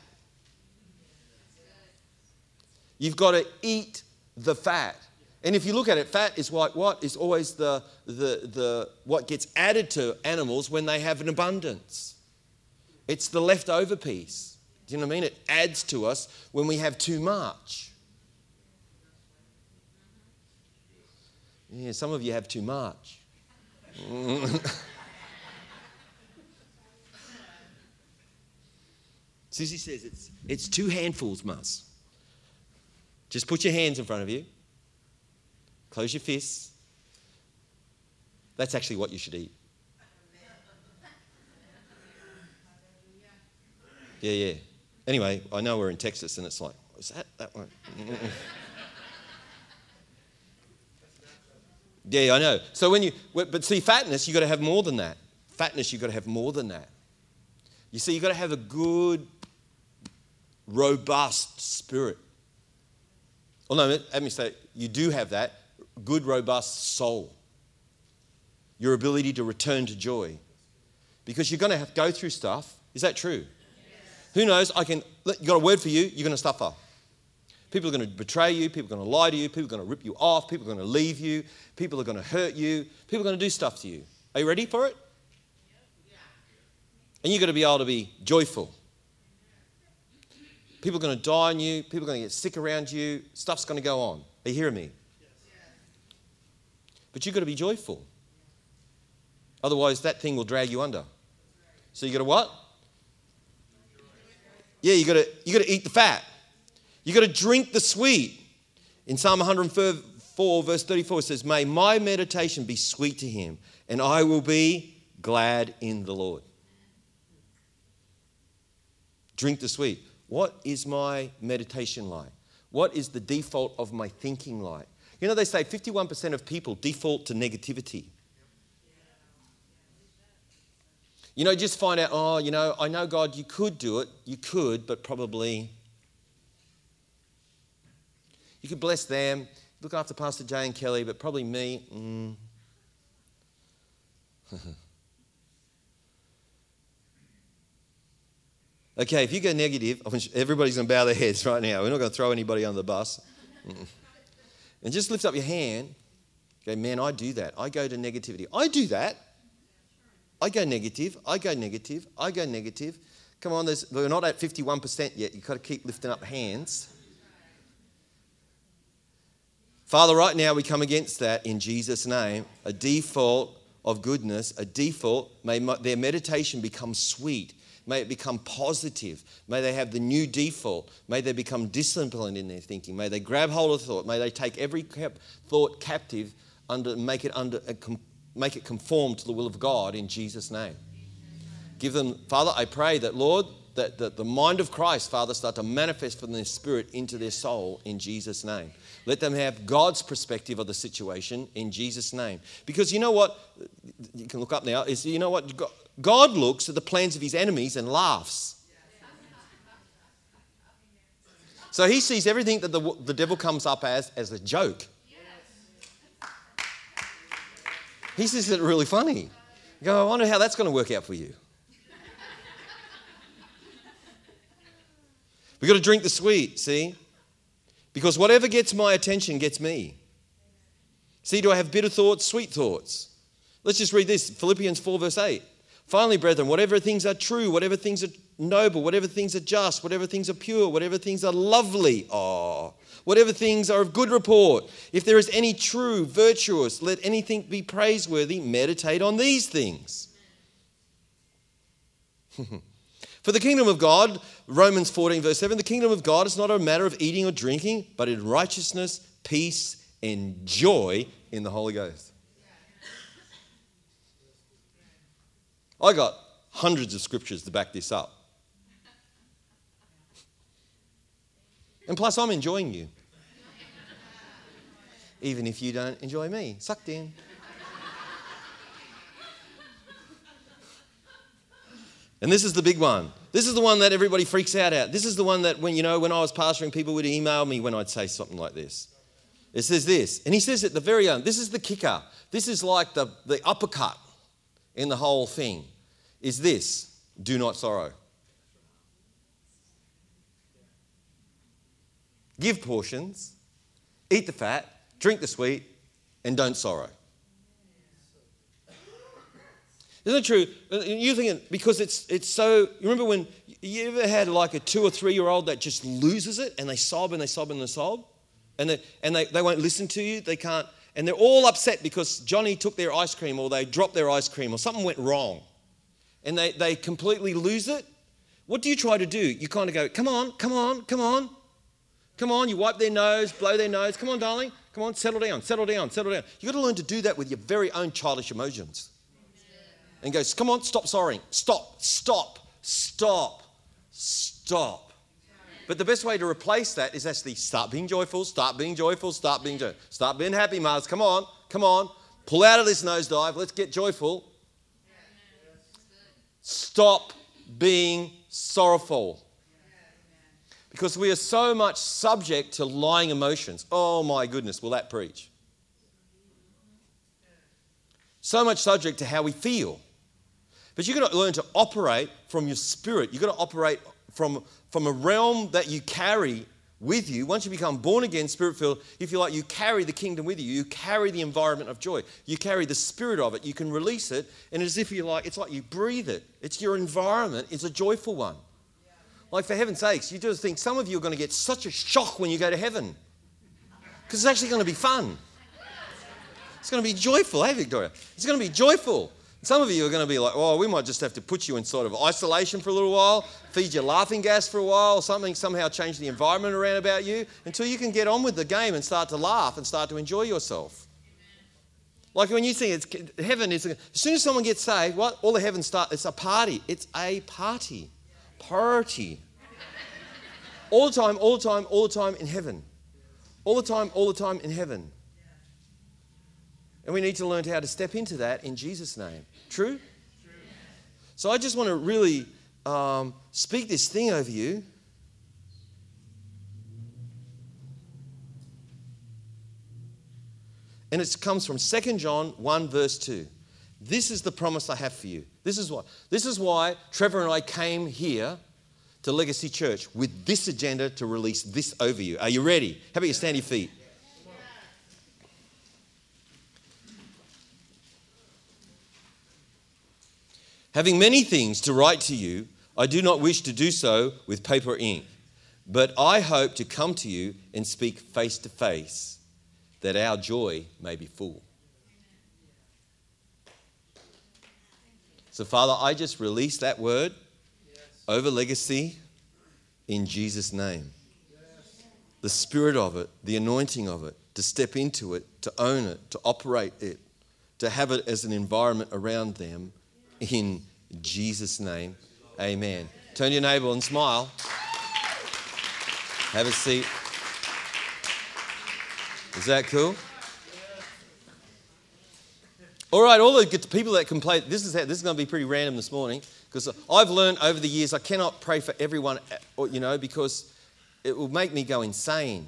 You've got to eat the fat. And if you look at it, fat is like what? Is always the what gets added to animals when they have an abundance. It's the leftover piece. Do you know what I mean? It adds to us when we have too much. Yeah, some of you have too much. Susie says it's 2 handfuls, Muzz. Just put your hands in front of you. Close your fists. That's actually what you should eat. Yeah. Anyway, I know we're in Texas and it's like, is that one? Yeah, I know. So but see, fatness, you've got to have more than that. Fatness, you've got to have more than that. You see, you've got to have a good, robust spirit. Well, no, let me say, you do have that. Good, robust soul. Your ability to return to joy. Because you're going to have to go through stuff. Is that true? Yes. Who knows? You got a word for you, you're going to suffer. People are going to betray you. People are going to lie to you. People are going to rip you off. People are going to leave you. People are going to hurt you. People are going to do stuff to you. Are you ready for it? And you've got to be able to be joyful. People are going to die on you. People are going to get sick around you. Stuff's going to go on. Are you hearing me? But you've got to be joyful. Otherwise, that thing will drag you under. So you got to what? Yeah, you got to eat the fat. You got to drink the sweet. In Psalm 104, verse 34, it says, "May my meditation be sweet to him, and I will be glad in the Lord." Drink the sweet. What is my meditation like? What is the default of my thinking like? You know, they say 51% of people default to negativity. You know, just find out, oh, you know, I know, God, you could do it. You could, but probably. You could bless them, look after Pastor Jay and Kelly, but probably me. Okay, if you go negative, everybody's going to bow their heads right now. We're not going to throw anybody under the bus. And just lift up your hand. Go, man, I do that. I go to negativity. I do that. I go negative. I go negative. I go negative. Come on, we're not at 51% yet. You've got to keep lifting up hands. Father, right now we come against that in Jesus' name. A default of goodness, a default. May their meditation become sweet. May it become positive. May they have the new default. May they become disciplined in their thinking. May they grab hold of thought. May they take every thought captive, make it conform to the will of God in Jesus' name. Give them, Father, I pray that, Lord, that the mind of Christ, Father, start to manifest from their spirit into their soul in Jesus' name. Let them have God's perspective of the situation in Jesus' name. Because you know what? You can look up now. You know what? God looks at the plans of his enemies and laughs. So he sees everything that the devil comes up as a joke. He sees it really funny. You go, I wonder how that's going to work out for you. We've got to drink the sweet, see? Because whatever gets my attention gets me. See, do I have bitter thoughts, sweet thoughts? Let's just read this, Philippians 4 verse 8. Finally, brethren, whatever things are true, whatever things are noble, whatever things are just, whatever things are pure, whatever things are lovely, whatever things are of good report, if there is any true, virtuous, let anything be praiseworthy, meditate on these things. For the kingdom of God, Romans 14 verse 7, the kingdom of God is not a matter of eating or drinking, but in righteousness, peace, and joy in the Holy Ghost. I got hundreds of scriptures to back this up. And plus, I'm enjoying you. Even if you don't enjoy me. Sucked in. And this is the big one. This is the one that everybody freaks out at. This is the one that when I was pastoring, people would email me when I'd say something like this. It says this, and he says at the very end, this is the kicker. This is like the uppercut in the whole thing, is this: do not sorrow. Give portions, eat the fat, drink the sweet, and don't sorrow. Isn't it true? You're thinking, because it's so, you remember when you ever had like a 2 or 3 year old that just loses it and they sob and they sob and they sob? And they won't listen to you, they can't, and they're all upset because Johnny took their ice cream or they dropped their ice cream or something went wrong. And they completely lose it. What do you try to do? You kind of go, come on, come on, come on. Come on, you wipe their nose, blow their nose. Come on, darling. Come on, settle down, settle down, settle down. You've got to learn to do that with your very own childish emotions. And goes, come on, stop sorrying. Stop, stop, stop, stop. But the best way to replace that is actually start being joyful, start being joyful, start being joyful. Start being happy, Mars. Come on, come on. Pull out of this nosedive. Let's get joyful. Stop being sorrowful. Because we are so much subject to lying emotions. Oh my goodness, will that preach? So much subject to how we feel. But you've got to learn to operate from your spirit. You've got to operate from a realm that you carry with you. Once you become born again, spirit-filled, if you like, you carry the kingdom with you. You carry the environment of joy. You carry the spirit of it. You can release it. And as if you like, it's like you breathe it. It's your environment. It's a joyful one. Like, for heaven's sakes, you just think some of you are going to get such a shock when you go to heaven. Because it's actually going to be fun. It's going to be joyful, hey, Victoria? It's going to be joyful. Some of you are going to be like, oh, we might just have to put you in sort of isolation for a little while, feed you laughing gas for a while, or something, somehow change the environment around about you until you can get on with the game and start to laugh and start to enjoy yourself. Like when you think heaven is, as soon as someone gets saved, what? All the heaven starts, it's a party. It's a party. Party. All the time, all the time, all the time in heaven. All the time in heaven. And we need to learn how to step into that in Jesus' name. True? So I just want to really speak this thing over you. And it comes from 2 John 1 verse 2. This is the promise I have for you. This is why Trevor and I came here to Legacy Church with this agenda to release this over you. Are you ready? How about you stand your feet? Having many things to write to you, I do not wish to do so with paper or ink, but I hope to come to you and speak face to face, that our joy may be full. So, Father, I just release that word over Legacy in Jesus' name. The spirit of it, the anointing of it, to step into it, to own it, to operate it, to have it as an environment around them in Jesus' name. Amen. Turn to your neighbour and smile. Have a seat. Is that cool? All right, all the people that can play, this is going to be pretty random this morning, because I've learned over the years I cannot pray for everyone, because it will make me go insane.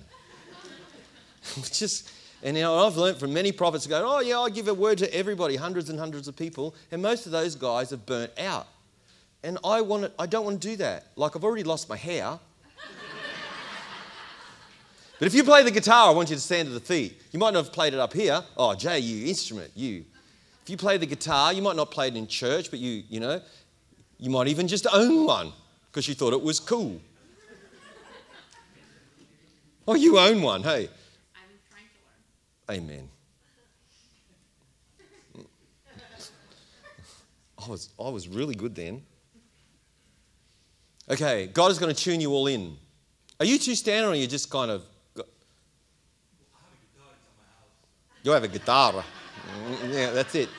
And I've learned from many prophets who go, oh yeah, I give a word to everybody, hundreds and hundreds of people, and most of those guys have burnt out. And I don't want to do that. Like, I've already lost my hair. But if you play the guitar, I want you to stand to the feet. You might not have played it up here. Oh, Jay, you instrument, you. If you play the guitar, you might not play it in church, but you might even just own one because you thought it was cool. Oh, you own one, hey. I'm trying to learn. Amen. I was really good then. Okay, God is going to tune you all in. Are you two standing, or are you just kind of... You have a guitar. Yeah, that's it.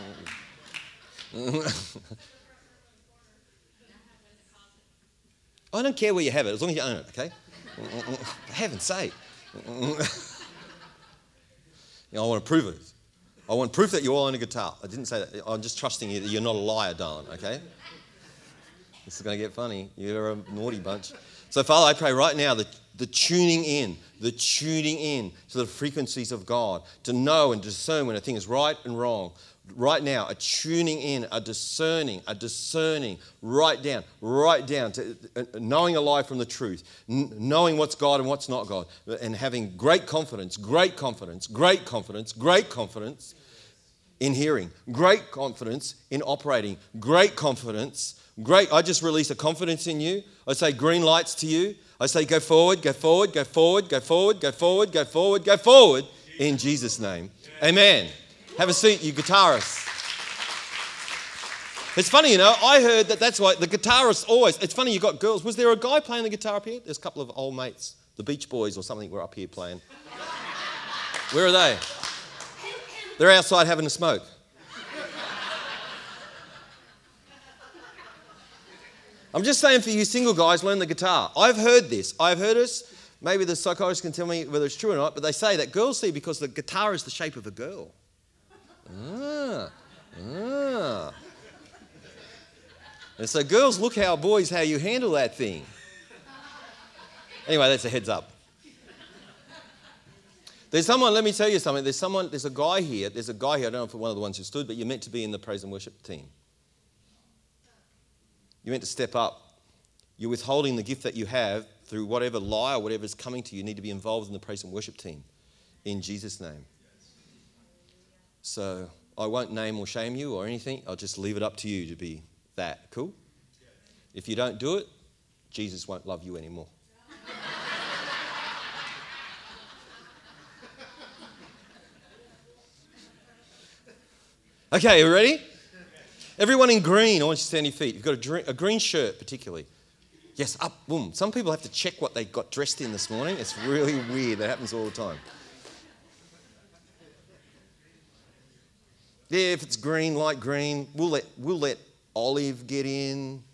I don't care where you have it, as long as you own it, okay? For heaven's sake. I want to prove it. I want proof that you all own a guitar. I didn't say that. I'm just trusting you that you're not a liar, darling, okay? This is going to get funny. You're a naughty bunch. So, Father, I pray right now that the tuning in to the frequencies of God, to know and discern when a thing is right and wrong. Right now, a tuning in, a discerning, right down to knowing a lie from the truth, knowing what's God and what's not God, and having great confidence in hearing, great confidence in operating, great confidence. I just release a confidence in you. I say green lights to you. I say go forward in Jesus' name. Amen. Have a seat, you guitarists. It's funny, I heard that's why the guitarists always, it's funny you got girls. Was there a guy playing the guitar up here? There's a couple of old mates, the Beach Boys or something were up here playing. Where are they? They're outside having a smoke. I'm just saying for you single guys, learn the guitar. I've heard this. I've heard this. Maybe the psychologist can tell me whether it's true or not, but they say that girls see because the guitar is the shape of a girl. And so girls, look how you handle that thing. Anyway, that's a heads up. There's someone, let me tell you something. There's a guy here, I don't know if one of the ones who stood, but you're meant to be in the praise and worship team. You're meant to step up. You're withholding the gift that you have through whatever lie or whatever is coming to you. You need to be involved in the praise and worship team in Jesus' name. So I won't name or shame you or anything. I'll just leave it up to you to be that. Cool? If you don't do it, Jesus won't love you anymore. Okay, you ready? Everyone in green, I want you to stand on your feet. You've got a green shirt particularly. Yes, up, boom. Some people have to check what they got dressed in this morning. It's really weird. That happens all the time. Yeah, if it's green, light green, we'll let olive get in.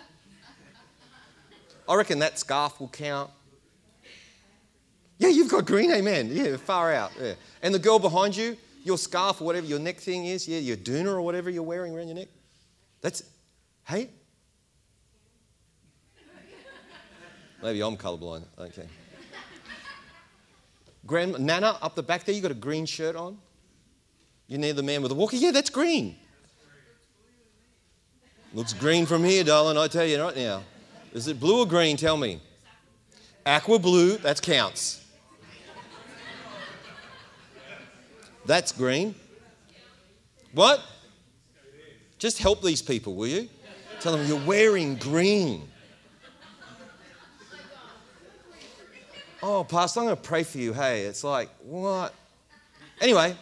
I reckon that scarf will count. Yeah, you've got green, amen. Yeah, far out. Yeah. And the girl behind you, your scarf or whatever your neck thing is, yeah, your doona or whatever you're wearing around your neck. That's, hey? Maybe I'm colourblind. Okay. Nana, up the back there, you got a green shirt on? You're near the man with the walker? Yeah, that's green. Looks green from here, darling, I tell you right now. Is it blue or green? Tell me. Aqua blue, that counts. That's green. What? Just help these people, will you? Tell them you're wearing green. Oh, Pastor, I'm going to pray for you. Hey, it's like, what? Anyway,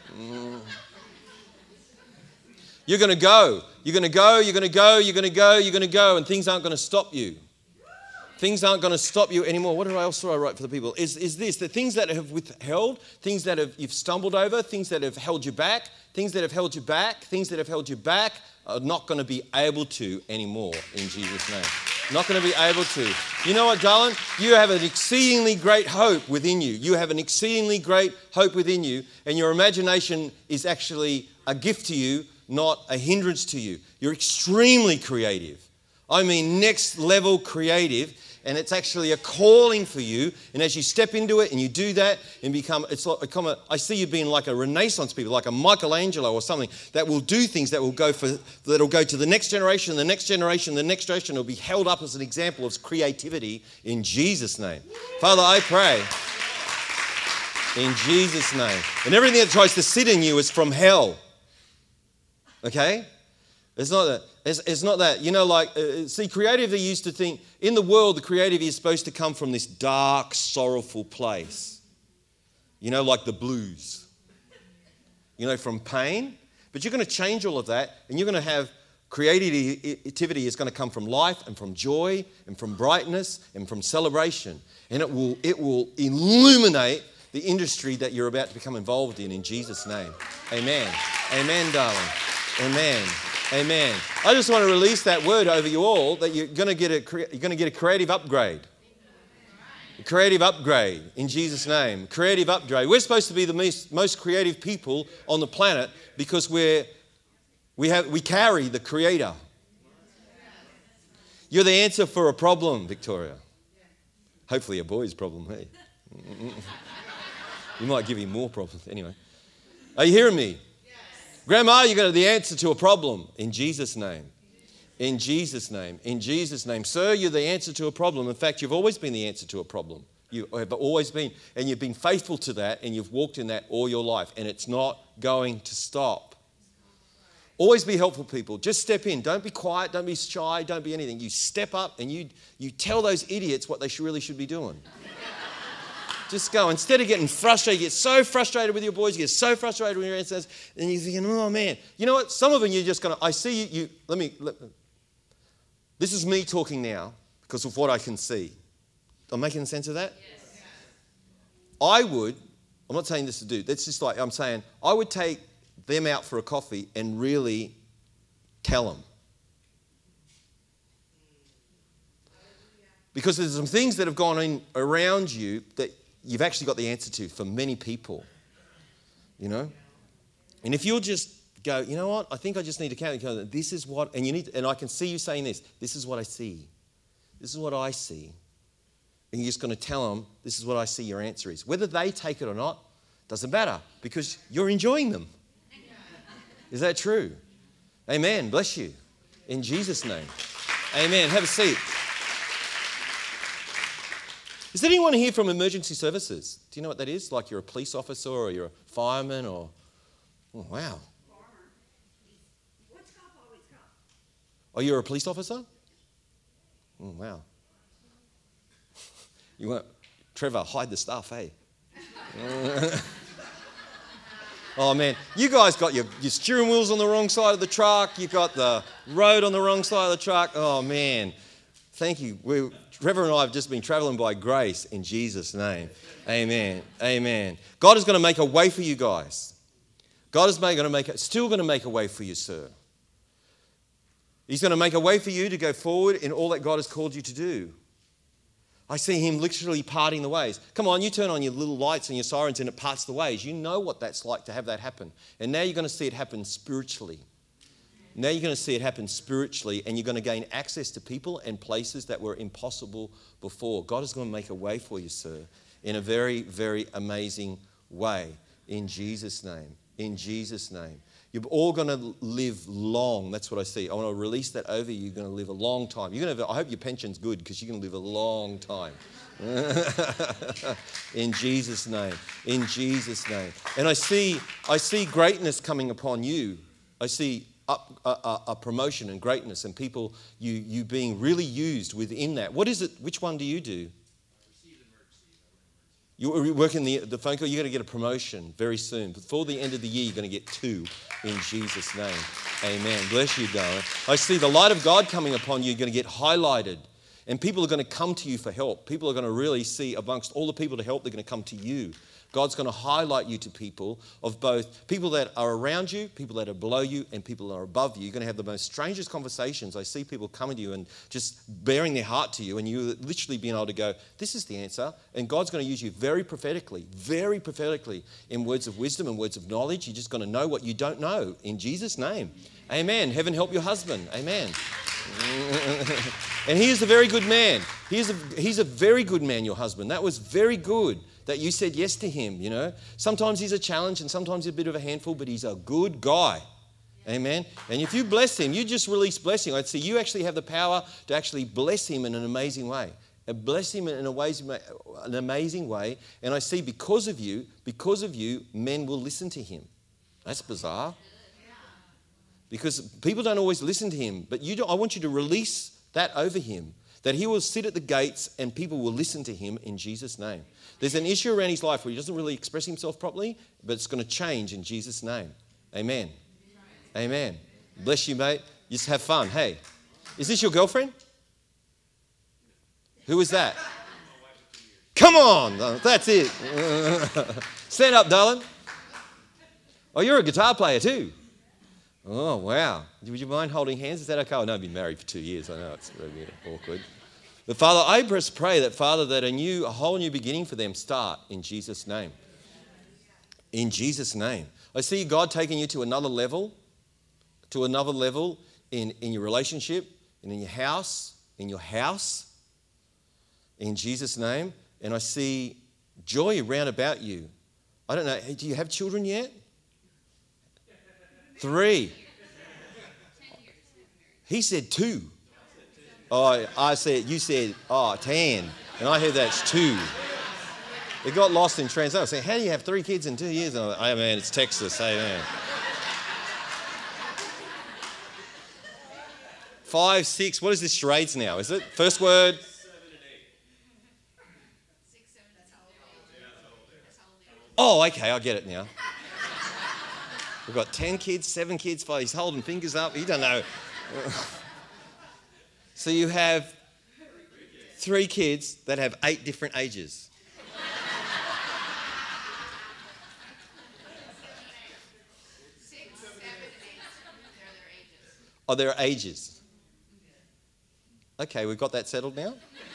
you're going to go. You're going to go, you're going to go, you're going to go, you're going to go, and things aren't going to stop you. Things aren't going to stop you anymore. What else do I write for the people? Is this, the things that have withheld, things that you've stumbled over, things that have held you back, things that have held you back, things that have held you back are not going to be able to anymore in Jesus' name. Not going to be able to. You know what, darling? You have an exceedingly great hope within you. You have an exceedingly great hope within you, and your imagination is actually a gift to you, not a hindrance to you. You're extremely creative. I mean, next level creative, and it's actually a calling for you. And as you step into it and you do that and become, I see you being like a Renaissance people, like a Michelangelo or something that will do things that will go to the next generation, the next generation, the next generation. Will be held up as an example of creativity in Jesus' name. Father, I pray in Jesus' name. And everything that tries to sit in you is from hell. Okay? It's not that. It's not that. You know, like, see, creative, they used to think, in the world, the creative is supposed to come from this dark, sorrowful place. You know, like the blues. You know, from pain. But you're going to change all of that, and you're going to have creativity is going to come from life and from joy and from brightness and from celebration. And it will illuminate the industry that you're about to become involved in Jesus' name. Amen. Amen, darling. Amen. Amen. I just want to release that word over you all that you're going to get a creative upgrade. A creative upgrade in Jesus' name. Creative upgrade. We're supposed to be the most creative people on the planet because we carry the Creator. You're the answer for a problem, Victoria. Hopefully a boy's problem, hey. You might give him more problems. Anyway. Are you hearing me? Grandma, you're the answer to a problem in Jesus' name. In Jesus' name. In Jesus' name. Sir, you're the answer to a problem. In fact, you've always been the answer to a problem. You have always been. And you've been faithful to that and you've walked in that all your life. And it's not going to stop. Always be helpful, people. Just step in. Don't be quiet. Don't be shy. Don't be anything. You step up and you tell those idiots what they really should be doing. Just go. Instead of getting frustrated, you get so frustrated with your boys, you get so frustrated with your ancestors, and you're thinking, oh man. You know what? Some of them you're just going to, I see you, this is me talking now because of what I can see. I'm making sense of that? Yes. I'm not saying this to do, that's just like, I'm saying, I would take them out for a coffee and really tell them. Because there's some things that have gone on around you that you've actually got the answer to for many people, you know? And if you'll just go, you know what? I think I just need to count. This is what, and I can see you saying this. This is what I see. This is what I see. And you're just going to tell them, this is what I see your answer is. Whether they take it or not, doesn't matter because you're enjoying them. Is that true? Amen. Bless you. In Jesus' name. Amen. Have a seat. Is there anyone here from emergency services? Do you know what that is? Like you're a police officer or you're a fireman or... Oh, wow. Oh, you're a police officer? Oh, wow. You want, Trevor, hide the stuff, hey? Oh, man. You guys got your steering wheels on the wrong side of the truck. You got the road on the wrong side of the truck. Oh, man. Thank you. Trevor and I have just been traveling by grace in Jesus' name. Amen. Amen. God is going to make a way for you guys. God is still going to make a way for you, sir. He's going to make a way for you to go forward in all that God has called you to do. I see him literally parting the ways. Come on, you turn on your little lights and your sirens and it parts the ways. You know what that's like to have that happen. And now you're going to see it happen spiritually. Now you're going to see it happen spiritually, and you're going to gain access to people and places that were impossible before. God is going to make a way for you, sir, in a very, very amazing way. In Jesus' name. In Jesus' name. You're all going to live long. That's what I see. I want to release that over you. You're going to live a long time. I hope your pension's good, because you're going to live a long time. In Jesus' name. In Jesus' name. And I see greatness coming upon you. I see a promotion and greatness, and people, you being really used within that. What is it? Which one do you do? You work in the phone call. You're going to get a promotion very soon. Before the end of the year, you're going to get 2 in Jesus' name. Amen. Bless you, darling. I see the light of God coming upon you. You're going to get highlighted. And people are going to come to you for help. People are going to really see, amongst all the people to help, they're going to come to you. God's going to highlight you to people, of both people that are around you, people that are below you, and people that are above you. You're going to have the most strangest conversations. I see people coming to you and just bearing their heart to you, and you literally being able to go, this is the answer. And God's going to use you very prophetically in words of wisdom and words of knowledge. You're just going to know what you don't know in Jesus' name. Amen. Heaven help your husband. Amen. And he is a very good man. He's a very good man, your husband. That was very good that you said yes to him, you know. Sometimes he's a challenge and sometimes he's a bit of a handful, but he's a good guy. Amen. And if you bless him, you just release blessing. I'd say you actually have the power to actually bless him in an amazing way. And bless him in an amazing way. And I see because of you, men will listen to him. That's bizarre. Because people don't always listen to him. But I want you to release that over him, that he will sit at the gates and people will listen to him in Jesus' name. There's an issue around his life where he doesn't really express himself properly, but it's going to change in Jesus' name. Amen. Amen. Bless you, mate. Just have fun. Hey, is this your girlfriend? Who is that? Come on. That's it. Stand up, darling. Oh, you're a guitar player too. Oh, wow. Would you mind holding hands? Is that okay? I know I've been married for 2 years. I know it's really awkward. But Father, I just pray that, Father, that a whole new beginning for them start in Jesus' name. In Jesus' name. I see God taking you to another level in your relationship and in your house, in Jesus' name. And I see joy round about you. I don't know, do you have children yet? 3. He said 2. Oh, you said 10. And I heard that's 2. It got lost in translation. I was saying, how do you have 3 kids in 2 years? And I was like, hey man, it's Texas, hey man. 5, 6, what is this charades now? Is it? First word? 7 and 8. 6, 7, that's how Oh, old okay, I get it now. We've got 10 kids, 7 kids, 5. He's holding fingers up. He don't know. So you have 3 kids that have 8 different ages. 6, 7, 8. They're their ages. Oh, their ages. Okay, we've got that settled now.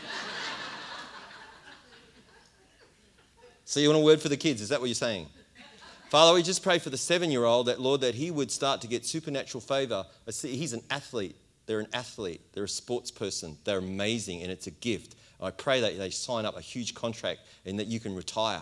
So you want a word for the kids? Is that what you're saying? Father, we just pray for the 7-year-old that, Lord, that he would start to get supernatural favor. I see he's an athlete. They're an athlete. They're a sports person. They're amazing, and it's a gift. I pray that they sign up a huge contract and that you can retire.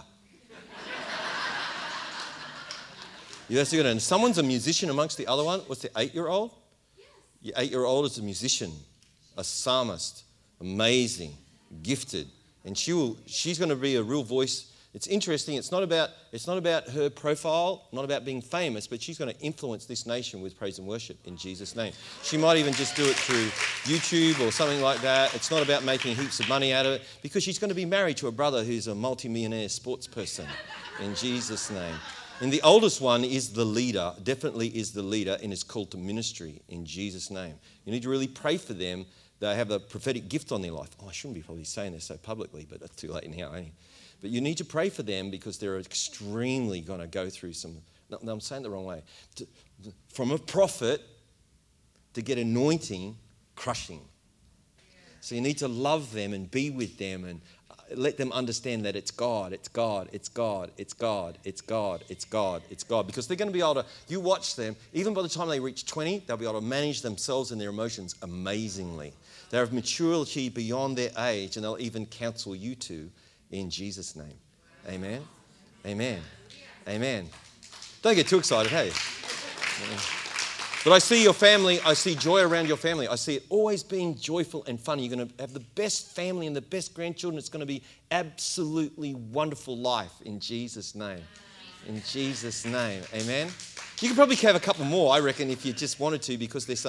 That's good. And someone's a musician amongst the other one. What's the 8-year-old? Yes. Your 8-year-old is a musician, a psalmist, amazing, gifted. And she's going to be a real voice It's interesting. It's not about her profile, not about being famous, but she's going to influence this nation with praise and worship in Jesus' name. She might even just do it through YouTube or something like that. It's not about making heaps of money out of it, because she's going to be married to a brother who's a multimillionaire sports person in Jesus' name. And the oldest one is the leader, definitely is the leader, and is called to ministry in Jesus' name. You need to really pray for them. They have a prophetic gift on their life. Oh, I shouldn't be probably saying this so publicly, but it's too late now, ain't it? But you need to pray for them, because they're extremely going to go through some... No, I'm saying it the wrong way. From a prophet to get anointing, crushing. So you need to love them and be with them and let them understand that it's God, it's God, it's God, it's God, it's God, it's God, it's God. Because they're going to be able to... You watch them, even by the time they reach 20, they'll be able to manage themselves and their emotions amazingly. They have maturity beyond their age, and they'll even counsel you to. In Jesus' name. Amen. Amen. Amen. Don't get too excited, hey. But I see your family, I see joy around your family. I see it always being joyful and fun. You're going to have the best family and the best grandchildren. It's going to be absolutely wonderful life in Jesus' name. In Jesus' name. Amen. You could probably have a couple more, I reckon, if you just wanted to, because this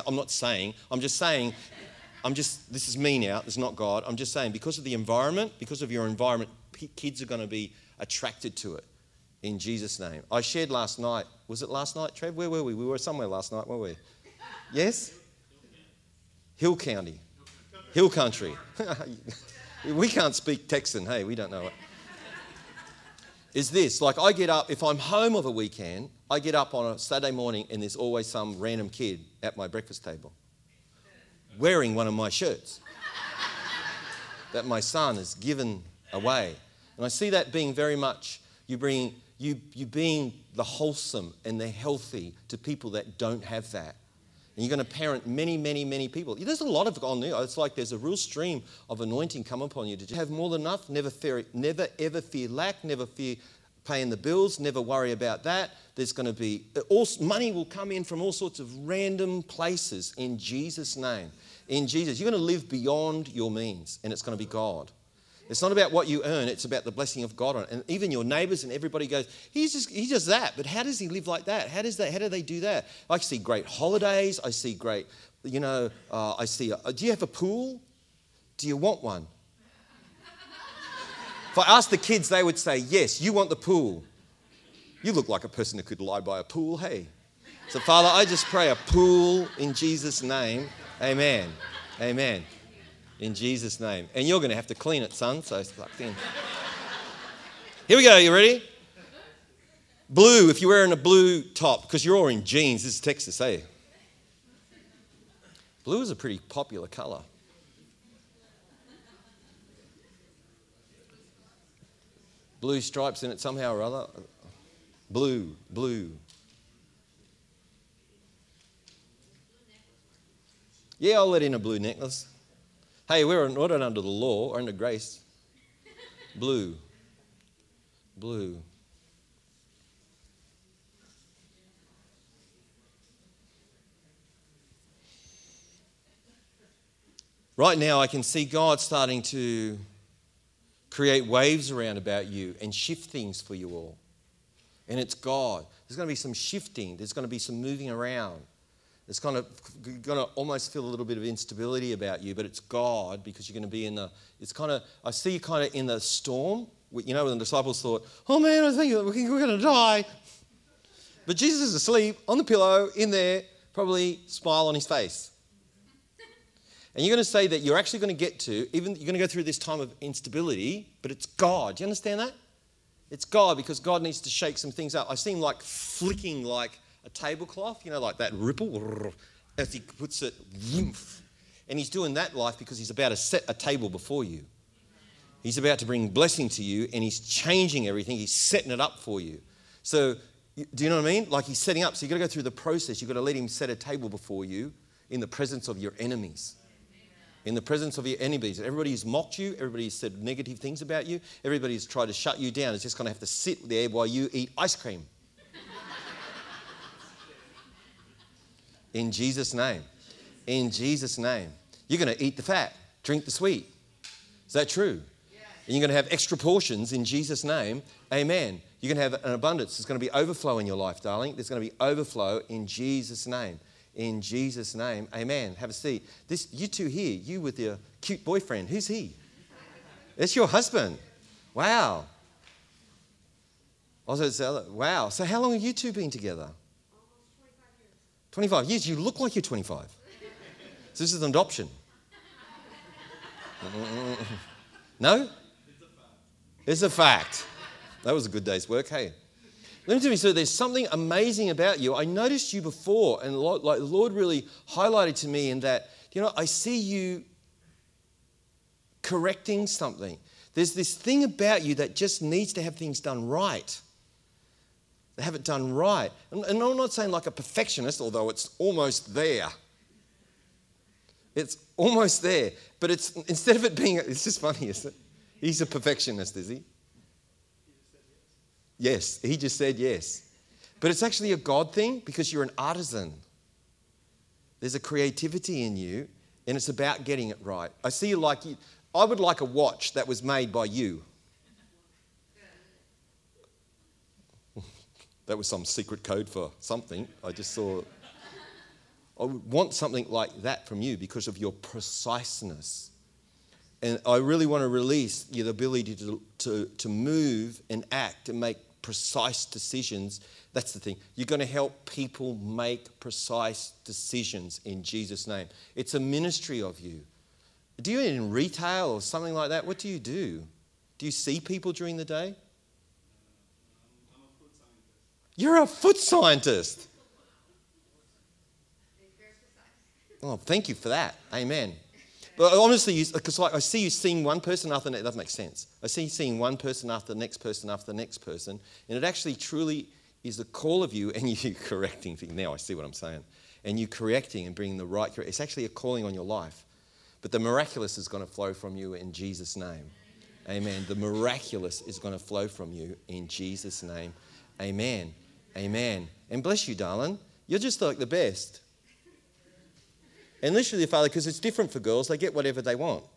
is me now, it's not God. I'm just saying, because of the environment, because of your environment, kids are going to be attracted to it in Jesus' name. I shared last night. Was it last night, Trev? Where were we? We were somewhere last night, weren't we? Yes? Hill County. Hill Country. We can't speak Texan. Hey, we don't know it. Is this, like I get up, if I'm home of a weekend, I get up on a Saturday morning and there's always some random kid at my breakfast table wearing one of my shirts that my son has given away. And I see that being very much, you being the wholesome and the healthy to people that don't have that. And you're going to parent many, many, many people. There's a lot of on there. It's like there's a real stream of anointing come upon you to have more than enough. Never ever fear lack. Never fear paying the bills. Never worry about that. There's going to be money will come in from all sorts of random places in Jesus' name. In Jesus, you're going to live beyond your means, and it's going to be God. It's not about what you earn, it's about the blessing of God on it. And even your neighbours and everybody goes, he does that, but how does he live like that? How do they do that? I see great holidays, I see great, do you have a pool? Do you want one? If I asked the kids, they would say, yes, you want the pool. You look like a person who could lie by a pool, hey. So Father, I just pray a pool in Jesus' name. Amen. Amen. In Jesus' name. And you're going to have to clean it, son, so sucked in. Here we go. You ready? Blue, if you're wearing a blue top, because you're all in jeans. This is Texas, eh? Blue is a pretty popular colour. Blue stripes in it somehow or other. Blue. Yeah, I'll let in a blue necklace. Hey, we're not under the law, we're under grace. Blue. Right now, I can see God starting to create waves around about you and shift things for you all. And it's God. There's going to be some shifting. There's going to be some moving around. It's going to almost feel a little bit of instability about you, but it's God, because you're going to be I see you kind of in the storm. You know, when the disciples thought, oh man, I think we're going to die. But Jesus is asleep on the pillow in there, probably smile on his face. And you're going to say that you're actually going to you're going to go through this time of instability, but it's God. Do you understand that? It's God, because God needs to shake some things up. I see him like flicking like a tablecloth, like that ripple, as he puts it, and he's doing that life because he's about to set a table before you. He's about to bring blessing to you, and he's changing everything. He's setting it up for you. So, do you know what I mean? Like he's setting up. So you've got to go through the process. You've got to let him set a table before you in the presence of your enemies. In the presence of your enemies. Everybody who's mocked you, everybody who's said negative things about you, everybody who's tried to shut you down is just going to have to sit there while you eat ice cream. In Jesus' name. In Jesus' name. You're going to eat the fat, drink the sweet. Is that true? Yes. And you're going to have extra portions in Jesus' name. Amen. You're going to have an abundance. There's going to be overflow in your life, darling. There's going to be overflow in Jesus' name. In Jesus' name. Amen. Have a seat. You two here, you with your cute boyfriend. Who's he? It's your husband. Wow. Wow. So how long have you two been together? Almost 25 years. 25 years. You look like you're 25. So this is an adoption. No? It's a fact. That was a good day's work, hey? Let me tell you, so there's something amazing about you. I noticed you before, and the Lord really highlighted to me in that, I see you correcting something. There's this thing about you that just needs to have things done right. They have it done right. And I'm not saying like a perfectionist, although it's almost there. It's almost there. But it's instead of it being, it's just funny, isn't it? He's a perfectionist, is he? Yes, he just said yes. But it's actually a God thing because you're an artisan. There's a creativity in you, and it's about getting it right. I see you like you. I would like a watch that was made by you. That was some secret code for something. I just saw. I would want something like that from you because of your preciseness. And I really want to release the ability to move and act and make precise decisions. That's the thing. You're going to help people make precise decisions in Jesus' name. It's a ministry of you. Do you in retail or something like that? What do you do? Do you see people during the day? I'm a food scientist. You're a food scientist. Oh, thank you for that. Amen. But honestly, because I see you seeing one person after the next, it doesn't make sense. I see you seeing one person after the next person after the next person, and it actually truly is the call of you, and you correcting things. Now I see what I'm saying. And you correcting and bringing the right, it's actually a calling on your life. But the miraculous is going to flow from you in Jesus' name. Amen. The miraculous is going to flow from you in Jesus' name. Amen. Amen. And bless you, darling. You're just like the best. And literally, Father, because it's different for girls, they get whatever they want.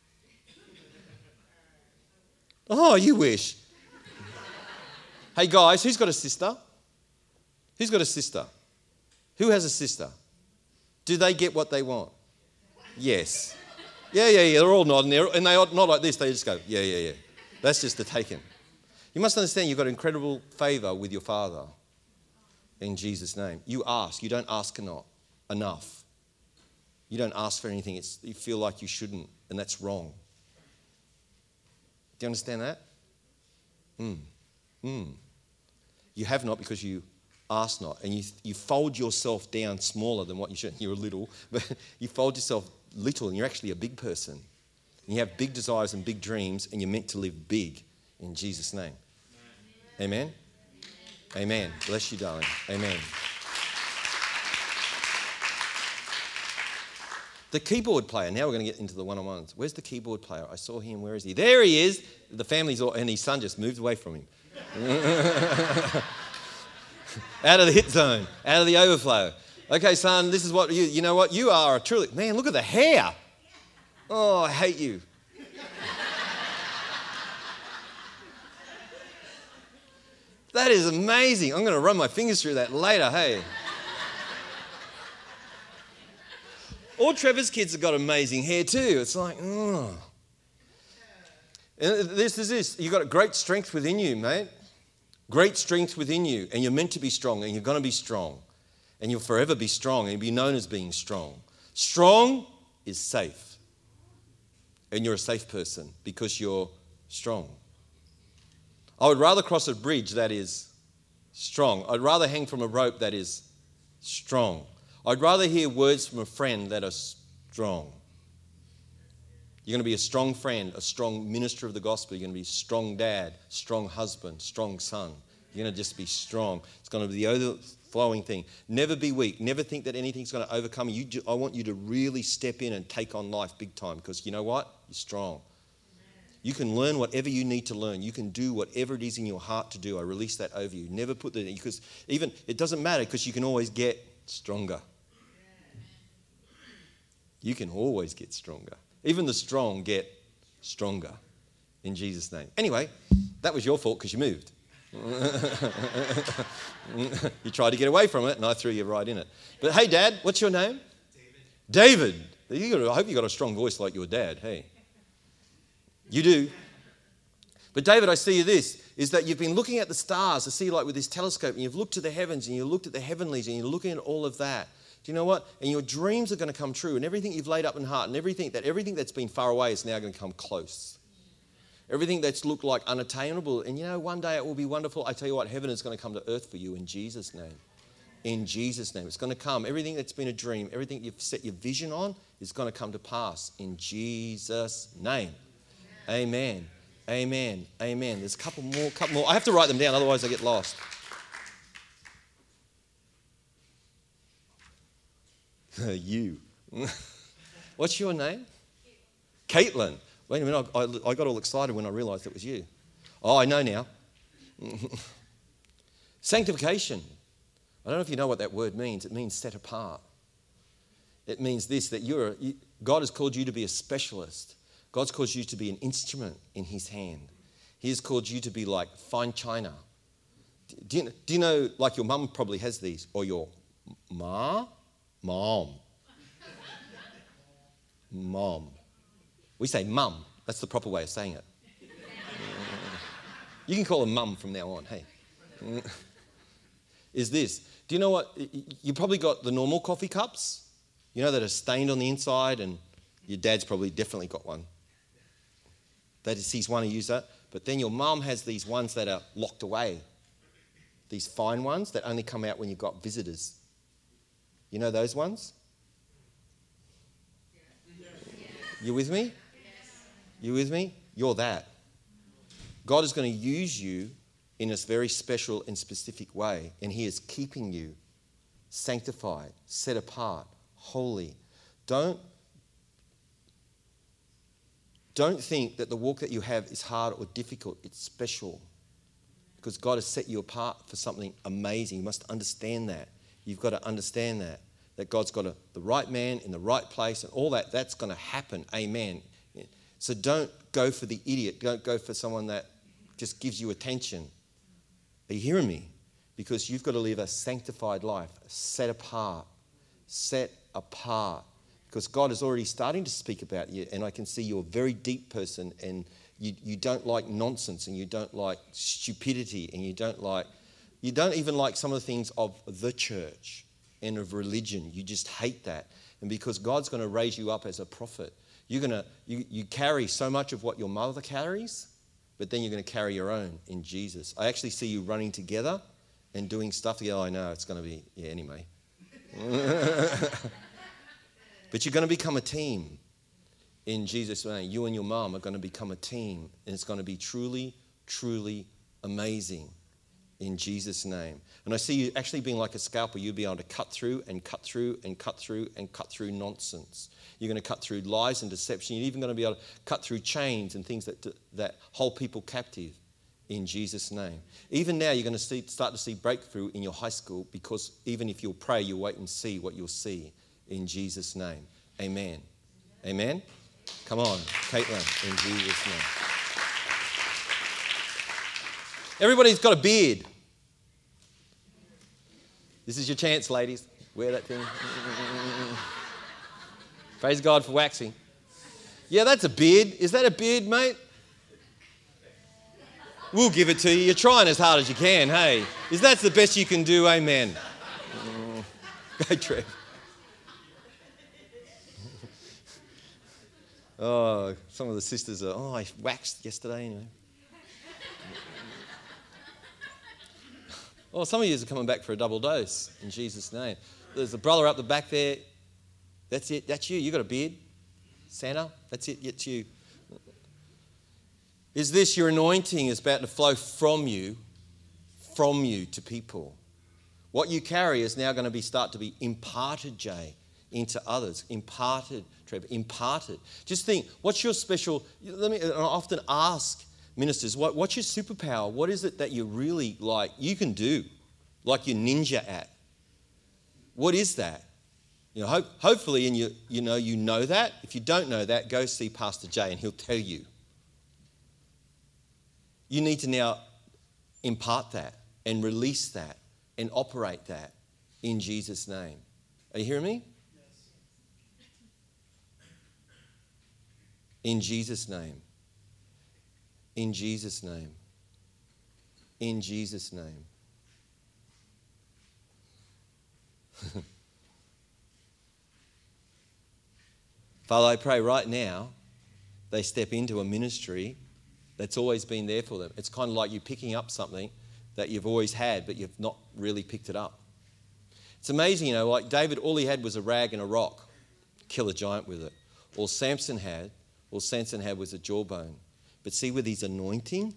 Oh, you wish. Hey, guys, who's got a sister? Who's got a sister? Who has a sister? Do they get what they want? Yes. Yeah. They're all nodding there. And they nod like this. They just go, yeah. That's just the taken. You must understand you've got incredible favour with your Father in Jesus' name. You ask. You don't ask enough. You don't ask for anything. You feel like you shouldn't, and that's wrong. Do you understand that? You have not because you ask not. And you fold yourself down smaller than what you should. You're little, but you fold yourself little, and you're actually a big person. And you have big desires and big dreams, and you're meant to live big in Jesus' name. Amen? Amen. Bless you, darling. Amen. The keyboard player. Now we're going to get into the one-on-ones. Where's the keyboard player? I saw him. Where is he? There he is. The family's all, and his son just moved away from him. Out of the hit zone. Out of the overflow. Okay, son, this is what you know what? You are a truly... Man, look at the hair. Oh, I hate you. That is amazing. I'm going to run my fingers through that later, hey. All Trevor's kids have got amazing hair too. It's like, oh. And this is this. You've got a great strength within you, mate. Great strength within you. And you're meant to be strong, and you're going to be strong. And you'll forever be strong, and you'll be known as being strong. Strong is safe. And you're a safe person because you're strong. I would rather cross a bridge that is strong. I'd rather hang from a rope that is strong. I'd rather hear words from a friend that are strong. You're going to be a strong friend, a strong minister of the gospel. You're going to be a strong dad, strong husband, strong son. You're going to just be strong. It's going to be the overflowing thing. Never be weak. Never think that anything's going to overcome you. I want you to really step in and take on life big time because you know what? You're strong. You can learn whatever you need to learn. You can do whatever it is in your heart to do. I release that over you. Never put that in because even it doesn't matter because you can always get stronger. You can always get stronger. Even the strong get stronger in Jesus' name. Anyway, that was your fault because you moved. You tried to get away from it, and I threw you right in it. But hey, Dad, what's your name? David. I hope you got a strong voice like your dad. Hey, you do. But David, I see you this, is that you've been looking at the stars, I see like with this telescope, and you've looked to the heavens, and you looked at the heavenlies, and you're looking at all of that. Do you know what? And your dreams are going to come true, and everything you've laid up in heart, and everything that's been far away is now going to come close. Everything that's looked like unattainable, and you know, one day it will be wonderful. I tell you what, heaven is going to come to earth for you in Jesus' name. In Jesus' name. It's going to come. Everything that's been a dream, everything you've set your vision on is going to come to pass in Jesus' name. Amen. Amen. Amen. There's a couple more. I have to write them down, otherwise I get lost. You. What's your name? Caitlin. Wait a minute, I got all excited when I realised it was you. Oh, I know now. Sanctification. I don't know if you know what that word means. It means set apart. It means this, that God has called you to be a specialist. God's called you to be an instrument in his hand. He has called you to be like fine china. Do you know, like your mum probably has these, or your mom. We say mum. That's the proper way of saying it. You can call her mum from now on, hey. Is this. Do you know what? You probably got the normal coffee cups, you know, that are stained on the inside, and your dad's probably definitely got one. He's one who used that. But then your mum has these ones that are locked away. These fine ones that only come out when you've got visitors. You know those ones? You with me? You with me? You're that. God is going to use you in a very special and specific way, and he is keeping you sanctified, set apart, holy. Don't think that the walk that you have is hard or difficult. It's special, because God has set you apart for something amazing. You must understand that. You've got to understand that God's got the right man in the right place, and all that's going to happen. Amen. So don't go for the idiot. Don't go for someone that just gives you attention. Are you hearing me? Because you've got to live a sanctified life, set apart. Because God is already starting to speak about you, and I can see you're a very deep person, and you don't like nonsense, and you don't like stupidity, and you don't even like some of the things of the church and of religion. You just hate that. And because God's going to raise you up as a prophet, you carry so much of what your mother carries, but then you're going to carry your own in Jesus. I actually see you running together and doing stuff. Yeah, I know, it's going to be, anyway. But you're going to become a team in Jesus' name. You and your mom are going to become a team, and it's going to be truly, truly amazing in Jesus' name. And I see you actually being like a scalpel. You'll be able to cut through and cut through and cut through and cut through nonsense. You're going to cut through lies and deception. You're even going to be able to cut through chains and things that hold people captive in Jesus' name. Even now, you're going to start to see breakthrough in your high school, because even if you'll pray, you'll wait and see what you'll see in Jesus' name. Amen. Amen? Come on, Caitlin, in Jesus' name. Everybody's got a beard. This is your chance, ladies. Wear that thing. Praise God for waxing. Yeah, that's a beard. Is that a beard, mate? We'll give it to you. You're trying as hard as you can, hey. If that's the best you can do, amen. Go, Trev. Oh, some of the sisters are, I waxed yesterday, anyway. Well, some of you are coming back for a double dose in Jesus' name. There's a brother up the back there. That's it. That's you. You got a beard. Santa, that's it. It's you. Is this your anointing is about to flow from you to people? What you carry is now going to start to be imparted, Jay, into others. Imparted, Trevor, imparted. Just think, what's your special, I often ask ministers, what's your superpower? What is it that you really like, you can do, like you're ninja at? What is that? Hopefully, and you know that. If you don't know that, go see Pastor Jay and he'll tell you. You need to now impart that and release that and operate that in Jesus' name. Are you hearing me? In Jesus' name. In Jesus' name. In Jesus' name. Father, I pray right now they step into a ministry that's always been there for them. It's kind of like you picking up something that you've always had, but you've not really picked it up. It's amazing, like David, all he had was a rag and a rock. Kill a giant with it. All Samson had was a jawbone. But see, with his anointing,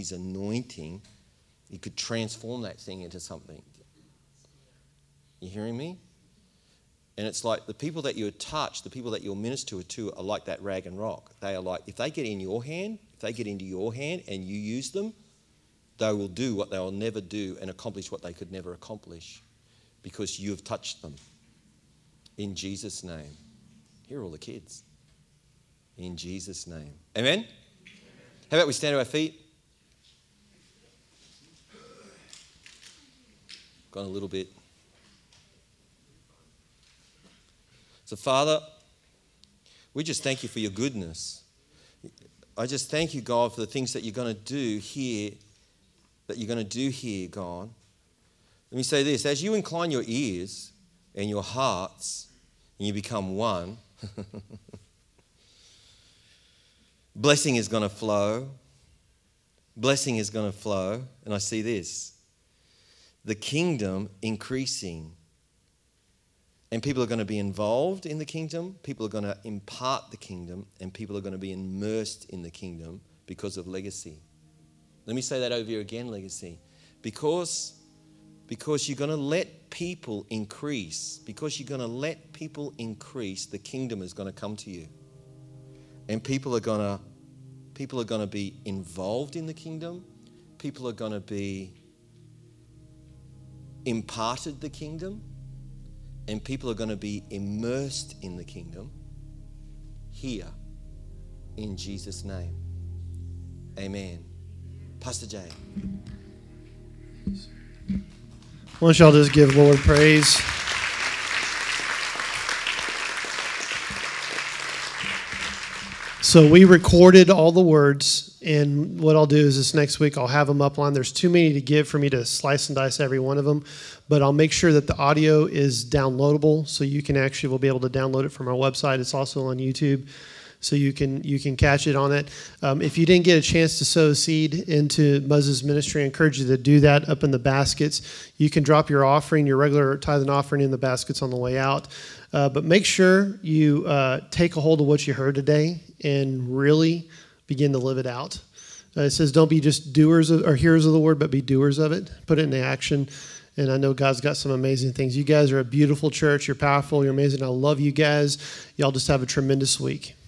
he could transform that thing into something. You hearing me? And it's like the people that you touch, the people that you'll minister to are like that rag and rock. They are like, if they get in your hand, if they get into your hand and you use them, they will do what they will never do and accomplish what they could never accomplish because you have touched them. In Jesus' name. Here are all the kids. In Jesus' name. Amen? How about we stand to our feet? Gone a little bit. So, Father, we just thank you for your goodness. I just thank you, God, for the things that you're going to do here, God. Let me say this. As you incline your ears and your hearts and you become one, blessing is going to flow. Blessing is going to flow. And I see this. The kingdom increasing. And people are going to be involved in the kingdom. People are going to impart the kingdom. And people are going to be immersed in the kingdom because of legacy. Let me say that over here again, legacy. Because you're going to let people increase. Because you're going to let people increase, the kingdom is going to come to you. And people are going to be involved in the kingdom. People are going to be imparted the kingdom. And people are going to be immersed in the kingdom here in Jesus' name. Amen. Pastor Jay. Why don't y'all just give Lord praise? So we recorded all the words, and what I'll do is this next week I'll have them up on. There's too many to give for me to slice and dice every one of them, but I'll make sure that the audio is downloadable, so you can actually will be able to download it from our website. It's also on YouTube, so you can catch it on it. If you didn't get a chance to sow a seed into Muz's ministry, I encourage you to do that up in the baskets. You can drop your offering, your regular tithe and offering in the baskets on the way out. But make sure you take a hold of what you heard today and really begin to live it out. It says don't be just doers or hearers of the word, but be doers of it. Put it into action. And I know God's got some amazing things. You guys are a beautiful church. You're powerful. You're amazing. I love you guys. Y'all just have a tremendous week.